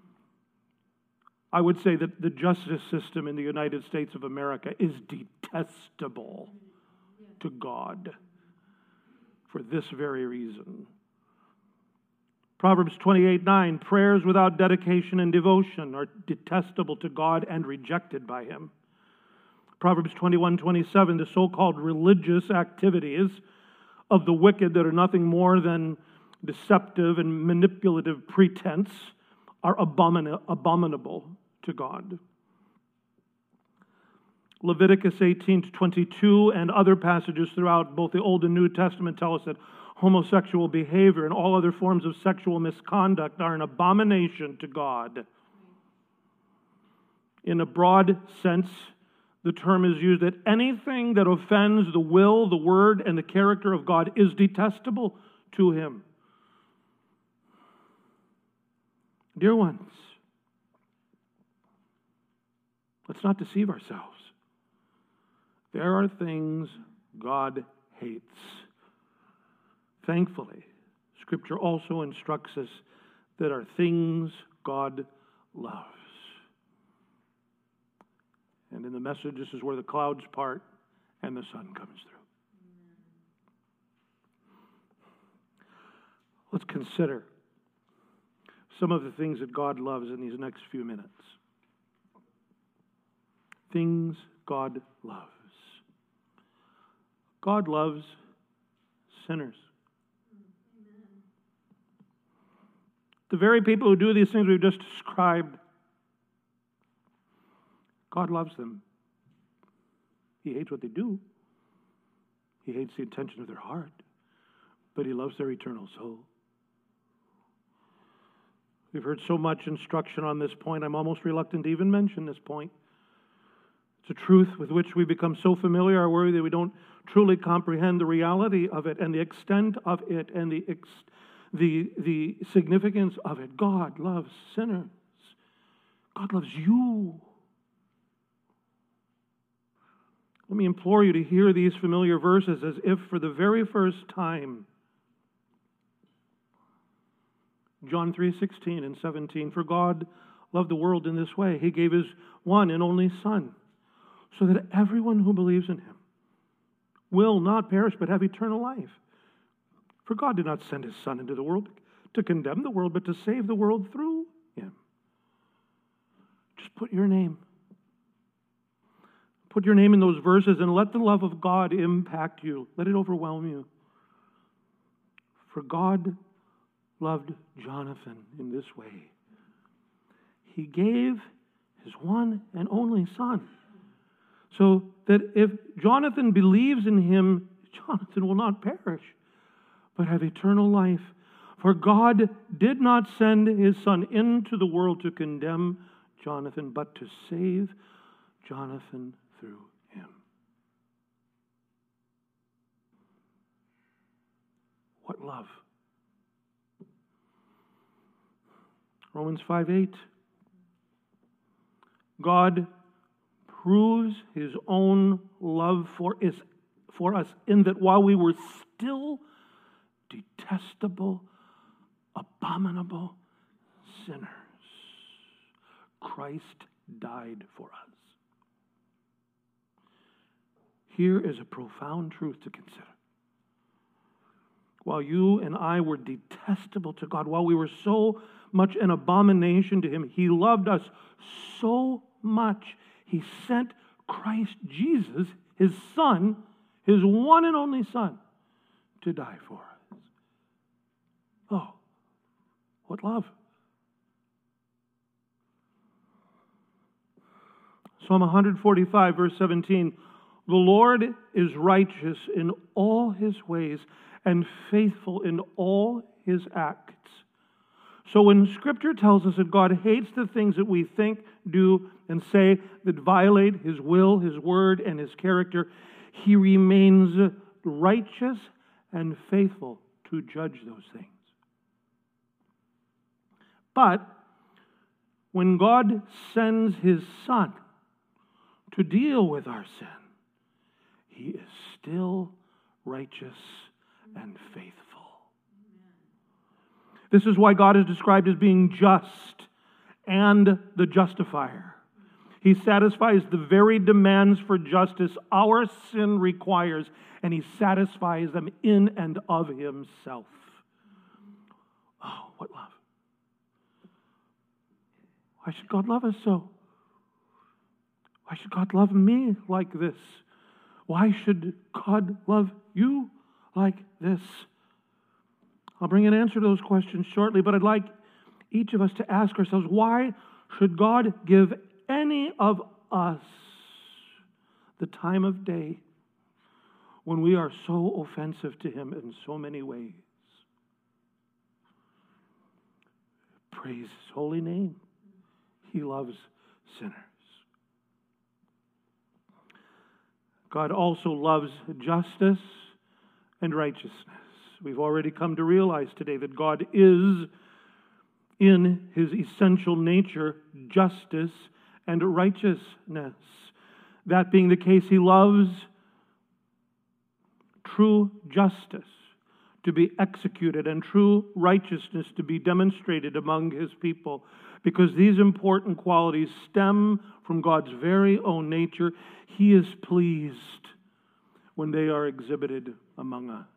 I would say that the justice system in the United States of America is detestable to God for this very reason. Proverbs twenty-eight nine, prayers without dedication and devotion are detestable to God and rejected by Him. Proverbs twenty-one twenty-seven, the so-called religious activities of the wicked that are nothing more than deceptive and manipulative pretense are abomin- abominable to God. Leviticus eighteen to twenty-two and other passages throughout both the Old and New Testament tell us that homosexual behavior and all other forms of sexual misconduct are an abomination to God. In a broad sense, the term is used that anything that offends the will, the word, and the character of God is detestable to Him. Dear ones, let's not deceive ourselves. There are things God hates. Thankfully, Scripture also instructs us that are things God loves. And in the message, this is where the clouds part and the sun comes through. Let's consider some of the things that God loves in these next few minutes. Things God loves. God loves sinners. The very people who do these things we've just described, God loves them. He hates what they do. He hates the intention of their heart, but He loves their eternal soul. We've heard so much instruction on this point, I'm almost reluctant to even mention this point. It's a truth with which we become so familiar, I worry that we don't truly comprehend the reality of it and the extent of it and the ex- the, the significance of it. God loves sinners. God loves you. Let me implore you to hear these familiar verses as if for the very first time. John three sixteen and seventeen. For God loved the world in this way. He gave His one and only Son, so that everyone who believes in Him will not perish but have eternal life. For God did not send His Son into the world to condemn the world, but to save the world through Him. Just put your name. Put your name in those verses and let the love of God impact you. Let it overwhelm you. For God loved Jonathan in this way. He gave His one and only Son, so that if Jonathan believes in Him, Jonathan will not perish, but have eternal life. For God did not send His Son into the world to condemn Jonathan, but to save Jonathan through Him. What love. Romans five eight. God proves His own love for us, for us in that while we were still detestable, abominable sinners, Christ died for us. Here is a profound truth to consider. While you and I were detestable to God, while we were so much an abomination to Him, He loved us so much, He sent Christ Jesus, His Son, His one and only Son, to die for us. Oh, what love. Psalm one forty-five, verse seventeen. The Lord is righteous in all His ways and faithful in all His acts. So when Scripture tells us that God hates the things that we think, do, and say that violate His will, His word, and His character, He remains righteous and faithful to judge those things. But when God sends His Son to deal with our sin, He is still righteous and faithful. This is why God is described as being just and the justifier. He satisfies the very demands for justice our sin requires, and He satisfies them in and of Himself. Oh, what love. Why should God love us so? Why should God love me like this? Why should God love you like this? I'll bring an answer to those questions shortly, but I'd like each of us to ask ourselves, why should God give any of us the time of day when we are so offensive to Him in so many ways? Praise His holy name. He loves sinners. God also loves justice and righteousness. We've already come to realize today that God is, in His essential nature, justice and righteousness. That being the case, He loves true justice to be executed and true righteousness to be demonstrated among His people, because these important qualities stem from God's very own nature. He is pleased when they are exhibited among us.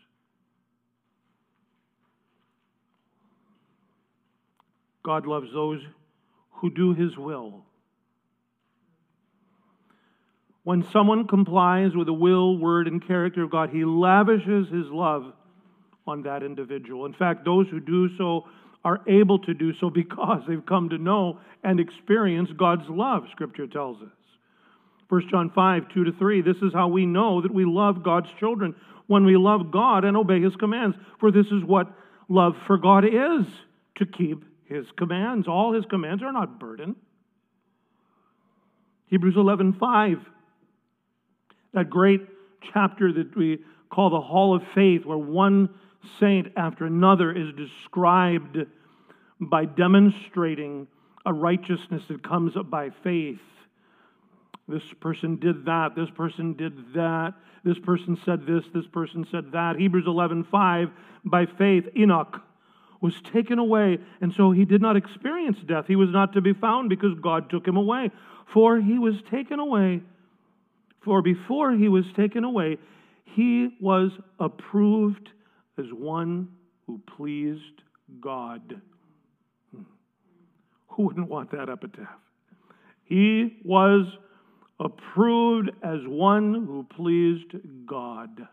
God loves those who do His will. When someone complies with the will, word, and character of God, He lavishes His love on that individual. In fact, those who do so are able to do so because they've come to know and experience God's love, Scripture tells us. First John five, two to three, this is how we know that we love God's children, when we love God and obey His commands. For this is what love for God is, to keep His commands. All His commands are not burden. Hebrews eleven five, that great chapter that we call the Hall of Faith, where one saint after another is described by demonstrating a righteousness that comes by faith. This person did that, this person did that, this person said this, this person said that. Hebrews eleven five, by faith Enoch was taken away, and so he did not experience death. He was not to be found because God took him away. For he was taken away, for before he was taken away, he was approved as one who pleased God. Who wouldn't want that epitaph? He was approved as one who pleased God.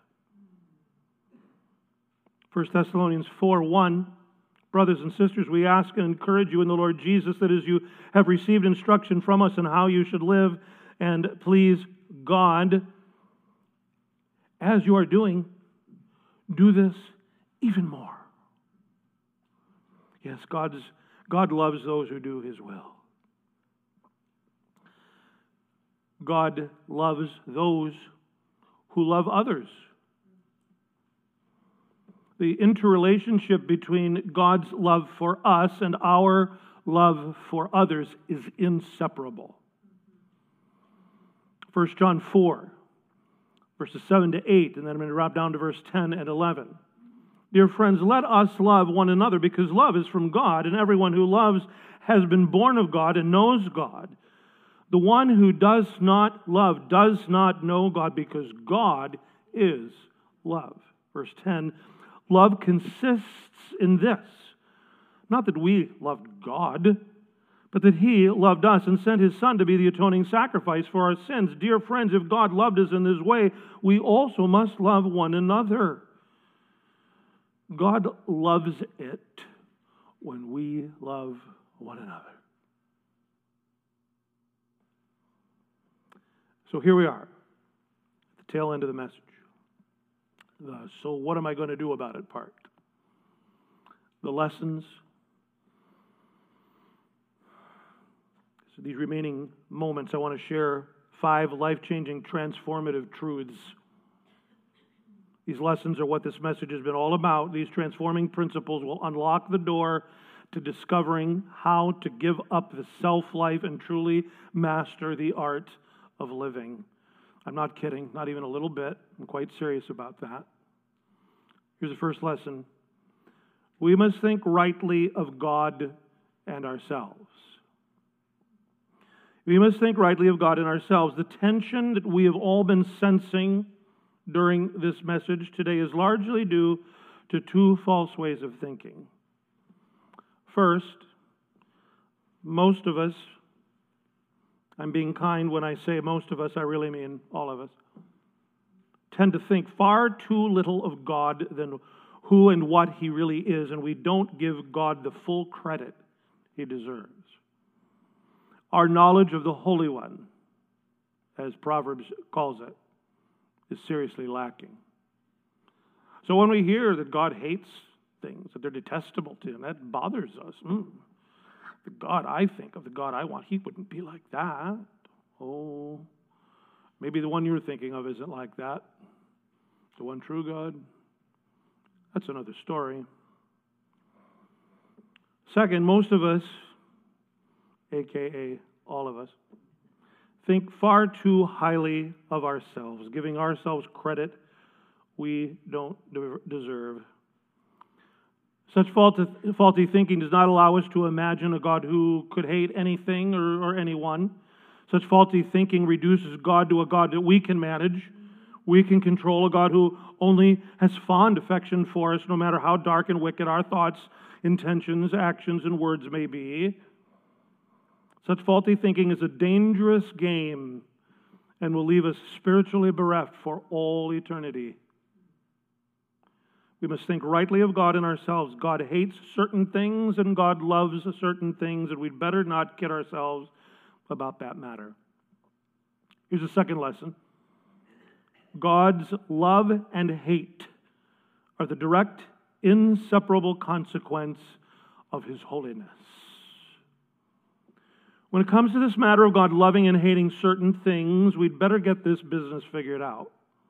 First Thessalonians four one, brothers and sisters, we ask and encourage you in the Lord Jesus that as you have received instruction from us in how you should live and please God, as you are doing, do this even more. Yes, God's, God loves those who do His will. God loves those who love others. The interrelationship between God's love for us and our love for others is inseparable. First John four, verses seven to eight, and then I'm going to drop down to verse ten and eleven. Dear friends, let us love one another, because love is from God, and everyone who loves has been born of God and knows God. The one who does not love does not know God, because God is love. Verse ten, love consists in this, not that we loved God, but that He loved us and sent His Son to be the atoning sacrifice for our sins. Dear friends, if God loved us in this way, we also must love one another. God loves it when we love one another. So here we are, at the tail end of the message. The, so what am I going to do about it part? The lessons. So these remaining moments, I want to share five life-changing, transformative truths. These lessons are what this message has been all about. These transforming principles will unlock the door to discovering how to give up the self-life and truly master the art of living. I'm not kidding, not even a little bit. I'm quite serious about that. Here's the first lesson. We must think rightly of God and ourselves. We must think rightly of God and ourselves. The tension that we have all been sensing during this message today is largely due to two false ways of thinking. First, most of us, I'm being kind when I say most of us, I really mean all of us, tend to think far too little of God than who and what He really is, and we don't give God the full credit He deserves. Our knowledge of the Holy One, as Proverbs calls it, is seriously lacking. So when we hear that God hates things, that they're detestable to Him, that bothers us. Mm. The God I think of, the God I want, He wouldn't be like that. Oh, maybe the one you're thinking of isn't like that. The one true God, that's another story. Second, most of us, a k a all of us, think far too highly of ourselves, giving ourselves credit we don't deserve. Such faulty thinking does not allow us to imagine a God who could hate anything or, or anyone. Such faulty thinking reduces God to a God that we can manage, we can control, a God who only has fond affection for us, no matter how dark and wicked our thoughts, intentions, actions, and words may be. Such faulty thinking is a dangerous game, and will leave us spiritually bereft for all eternity. We must think rightly of God and ourselves. God hates certain things and God loves certain things, and we'd better not kid ourselves about that matter. Here's a second lesson. God's love and hate are the direct, inseparable consequence of His holiness. When it comes to this matter of God loving and hating certain things, we'd better get this business figured out.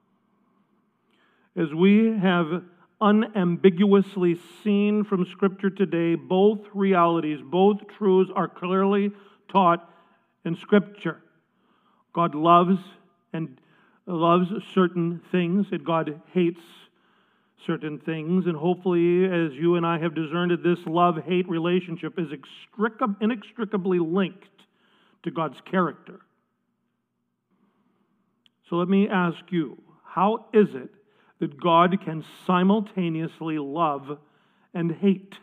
As we have unambiguously seen from Scripture today, both realities, both truths are clearly taught in Scripture. God loves and loves certain things, and God hates certain things, and hopefully, as you and I have discerned it, this love-hate relationship is inextricably linked to God's character. So let me ask you, how is it that God can simultaneously love and hate?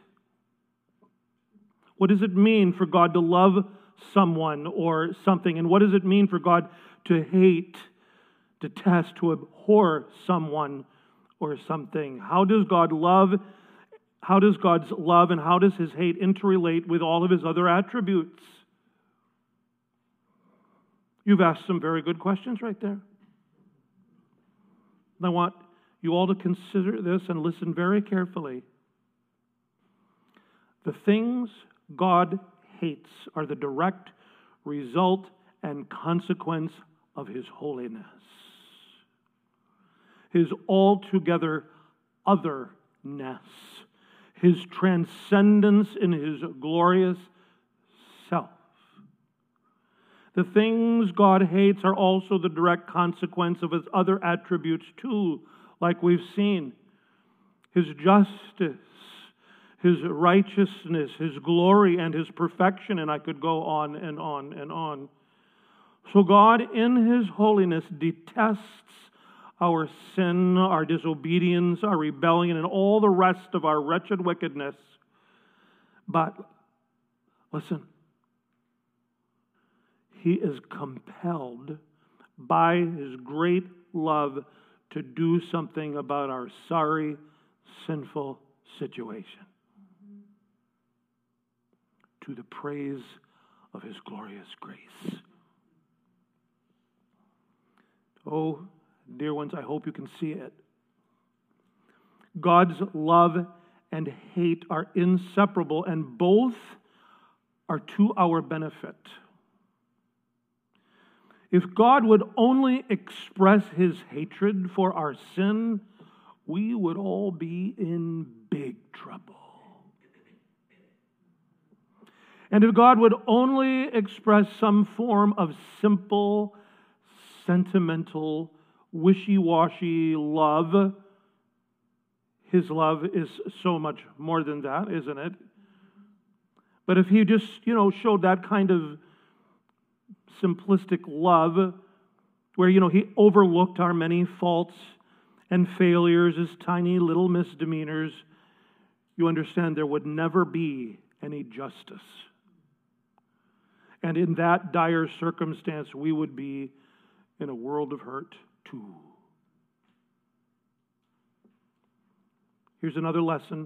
What does it mean for God to love someone or something? And what does it mean for God to hate, detest, to abhor someone or something? How does God love, how does God's love and how does His hate interrelate with all of His other attributes? You've asked some very good questions right there. And I want you all to consider this and listen very carefully. The things God hates are the direct result and consequence of His holiness, His altogether otherness, His transcendence in His glorious self. The things God hates are also the direct consequence of His other attributes too, like we've seen. His justice, His righteousness, His glory, and His perfection, and I could go on and on and on. So God, in His holiness, detests our sin, our disobedience, our rebellion, and all the rest of our wretched wickedness. But, listen, He is compelled by His great love to do something about our sorry, sinful situation, to the praise of His glorious grace. Oh, dear ones, I hope you can see it. God's love and hate are inseparable, and both are to our benefit. If God would only express His hatred for our sin, we would all be in big trouble. And if God would only express some form of simple, sentimental, wishy-washy love, His love is so much more than that, isn't it? But if He just, you know, showed that kind of simplistic love, where, you know, He overlooked our many faults and failures as tiny little misdemeanors, you understand there would never be any justice. And in that dire circumstance, we would be in a world of hurt too. Here's another lesson.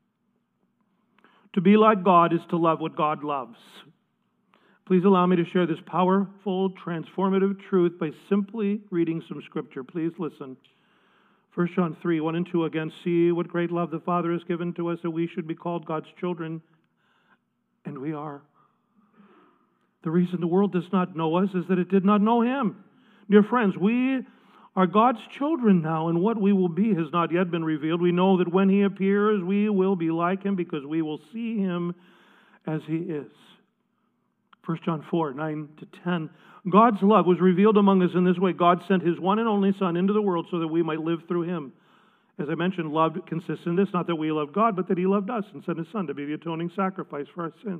To be like God is to love what God loves. Please allow me to share this powerful, transformative truth by simply reading some Scripture. Please listen. First John three, one and two again. See what great love the Father has given to us that we should be called God's children. And we are. The reason the world does not know us is that it did not know Him. Dear friends, we are God's children now, and what we will be has not yet been revealed. We know that when He appears, we will be like Him because we will see Him as He is. First John four, nine to ten. God's love was revealed among us in this way. God sent His one and only Son into the world so that we might live through Him. As I mentioned, love consists in this, not that we loved God, but that He loved us and sent His Son to be the atoning sacrifice for our sins.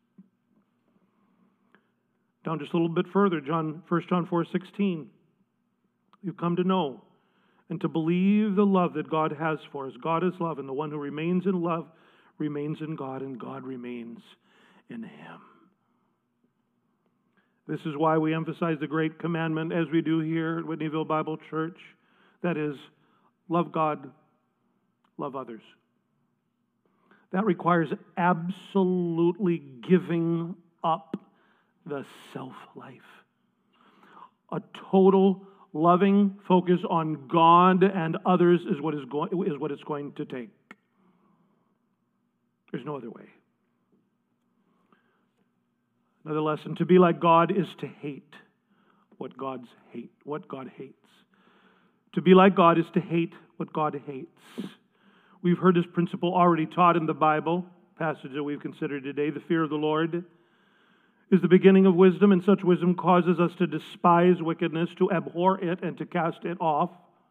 Down just a little bit further, John, First John four, sixteen. You've come to know and to believe the love that God has for us. God is love, and the one who remains in love remains in God, and God remains in him. This is why we emphasize the great commandment as we do here at Whitneyville Bible Church. That is, love God, love others. That requires absolutely giving up the self-life. A total loving focus on God and others is what is going is what it's going to take. There's no other way. Another lesson, to be like God is to hate what God's hate, what God hates. To be like God is to hate what God hates. We've heard this principle already taught in the Bible, passage that we've considered today. The fear of the Lord is the beginning of wisdom, and such wisdom causes us to despise wickedness, to abhor it, and to cast it off.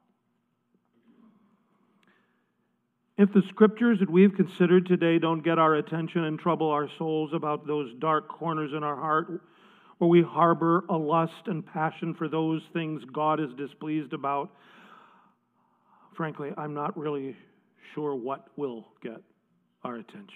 If the scriptures that we've considered today don't get our attention and trouble our souls about those dark corners in our heart where we harbor a lust and passion for those things God is displeased about, frankly, I'm not really sure what will get our attention.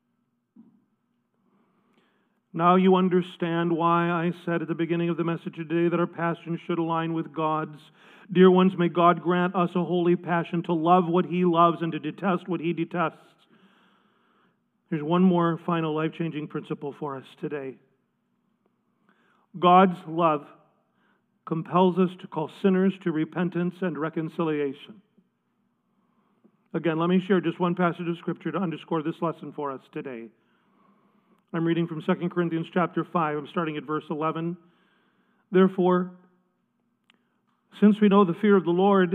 Now you understand why I said at the beginning of the message today that our passion should align with God's. Dear ones, may God grant us a holy passion to love what He loves and to detest what He detests. There's one more final life-changing principle for us today. God's love compels us to call sinners to repentance and reconciliation. Again, let me share just one passage of Scripture to underscore this lesson for us today. I'm reading from Second Corinthians chapter five. I'm starting at verse eleven. Therefore, since we know the fear of the Lord,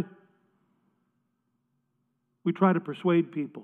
we try to persuade people.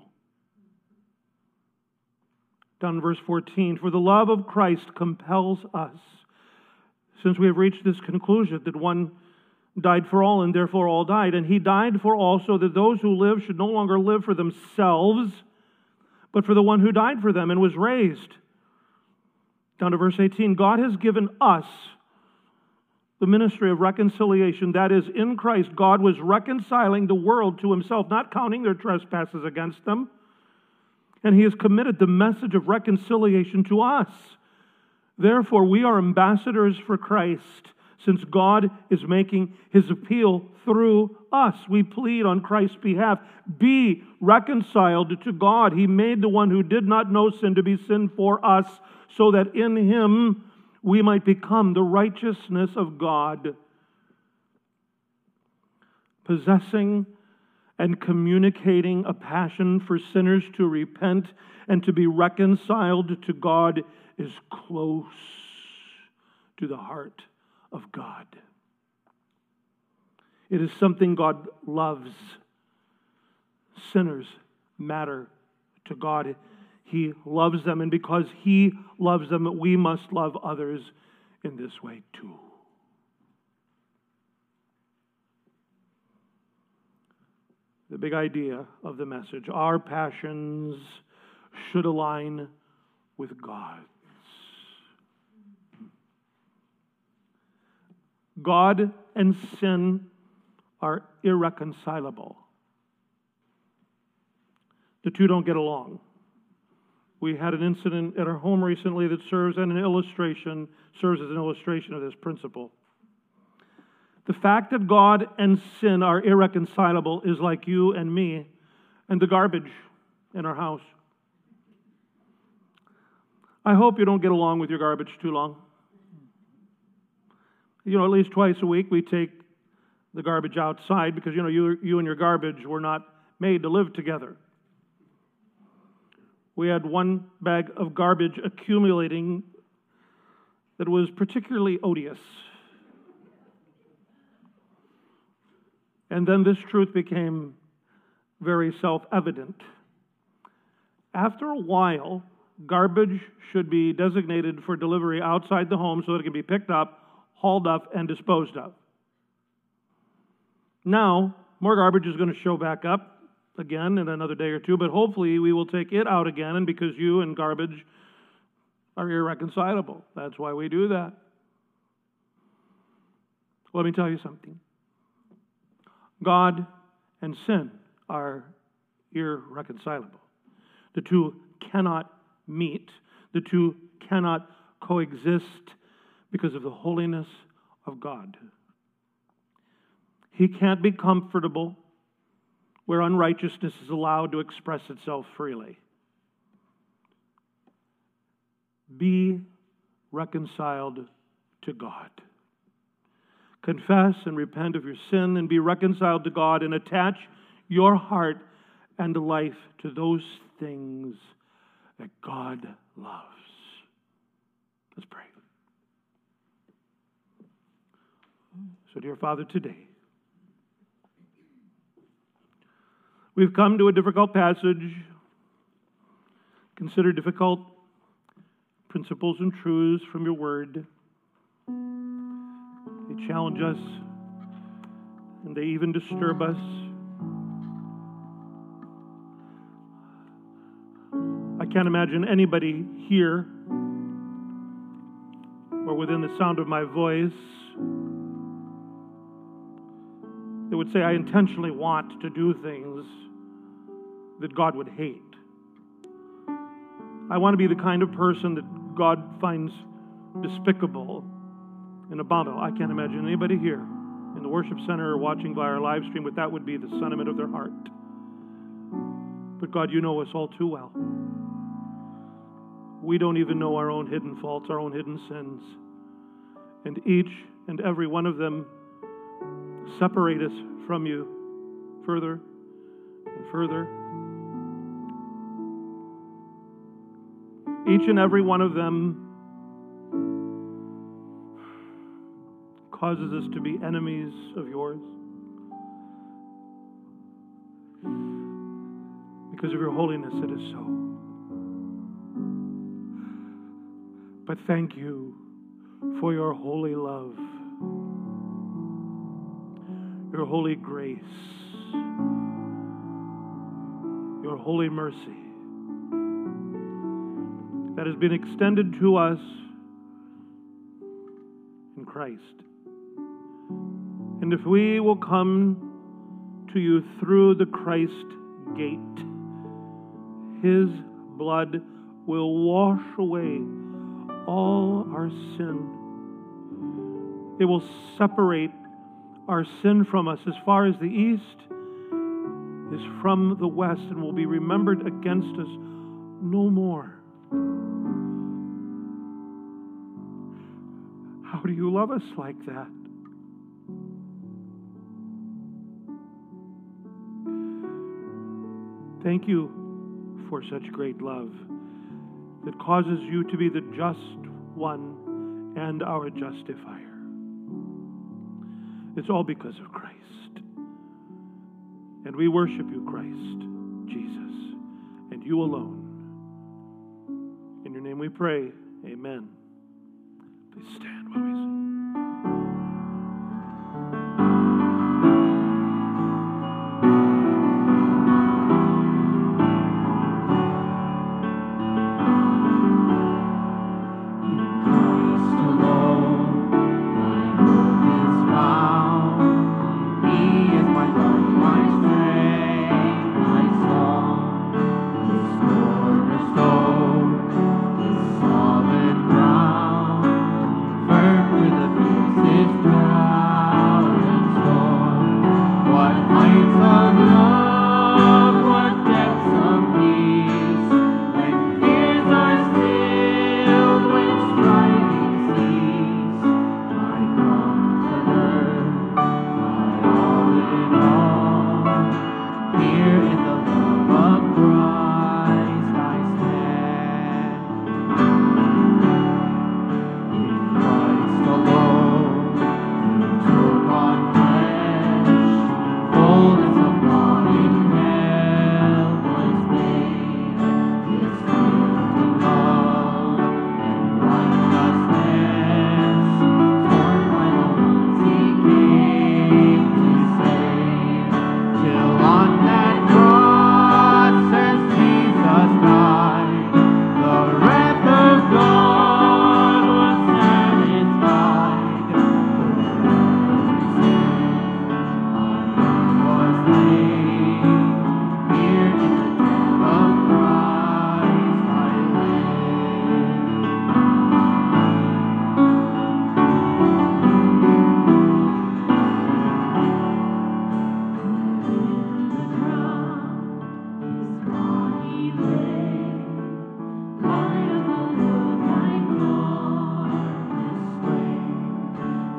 Down in verse fourteen, for the love of Christ compels us, since we have reached this conclusion that one died for all and therefore all died, and He died for all so that those who live should no longer live for themselves, but for the one who died for them and was raised. Down to verse eighteen, God has given us the ministry of reconciliation. That is, in Christ, God was reconciling the world to Himself, not counting their trespasses against them. And He has committed the message of reconciliation to us. Therefore, we are ambassadors for Christ, since God is making His appeal through us. We plead on Christ's behalf, be reconciled to God. He made the one who did not know sin to be sin for us, so that in Him we might become the righteousness of God. Possessing and communicating a passion for sinners to repent and to be reconciled to God is close to the heart of God. It is something God loves. Sinners matter to God. He loves them, and because He loves them, we must love others in this way too. The big idea of the message, our passions should align with God's. God and sin are irreconcilable. The two don't get along. We had an incident at our home recently that serves as an illustration, serves as an illustration of this principle. The fact that God and sin are irreconcilable is like you and me and the garbage in our house. I hope you don't get along with your garbage too long. You know, at least twice a week we take the garbage outside because, you know, you, you and your garbage were not made to live together. We had one bag of garbage accumulating that was particularly odious. And then this truth became very self-evident. After a while, garbage should be designated for delivery outside the home so that it can be picked up, hauled up, and disposed of. Now, more garbage is going to show back up again in another day or two, but hopefully we will take it out again, and because you and garbage are irreconcilable. That's why we do that. Let me tell you something. God and sin are irreconcilable. The two cannot meet. The two cannot coexist because of the holiness of God. He can't be comfortable where unrighteousness is allowed to express itself freely. Be reconciled to God. Confess and repent of your sin and be reconciled to God and attach your heart and life to those things that God loves. Let's pray. So, dear Father, today, we've come to a difficult passage, consider difficult principles and truths from your word. They challenge us, and they even disturb us. I can't imagine anybody here or within the sound of my voice that would say, I intentionally want to do things that God would hate. I want to be the kind of person that God finds despicable and abominable. I can't imagine anybody here in the worship center or watching via our live stream, but that would be the sentiment of their heart. But God, you know us all too well. We don't even know our own hidden faults, our own hidden sins. And each and every one of them separate us from you further and further. Each and every one of them causes us to be enemies of yours. Because of your holiness, it is so. But thank you for your holy love, your holy grace, your holy mercy that has been extended to us in Christ. And if we will come to you through the Christ gate, his blood will wash away all our sin. It will separate our sin from us as far as the east is from the west, and will be remembered against us no more. How do you love us like that? Thank you for such great love that causes you to be the just one and our justifier. It's all because of Christ. And we worship you, Christ, Jesus, and you alone. In your name we pray, amen. Please stand while we sing. With a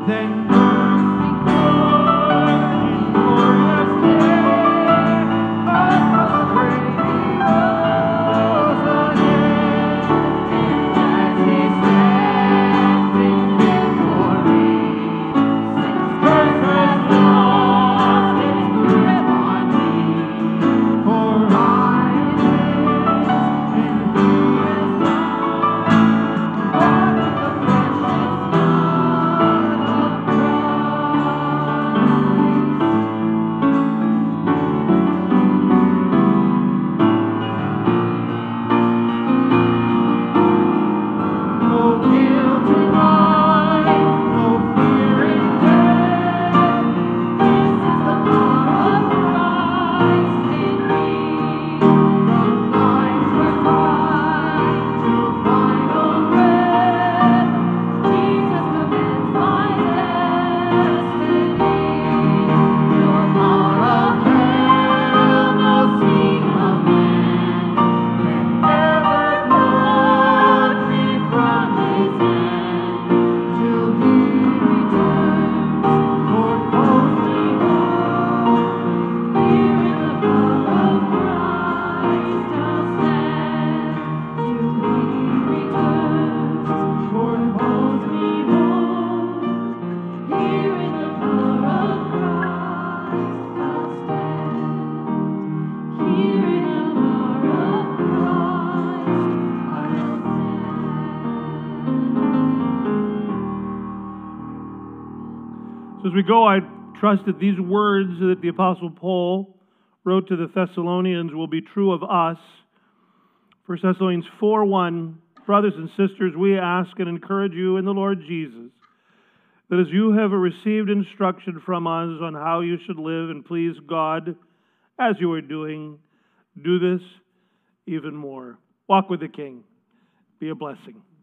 So as we go, I trust that these words that the Apostle Paul wrote to the Thessalonians will be true of us. First Thessalonians four one, brothers and sisters, we ask and encourage you in the Lord Jesus, that as you have received instruction from us on how you should live and please God as you are doing, do this even more. Walk with the King. Be a blessing.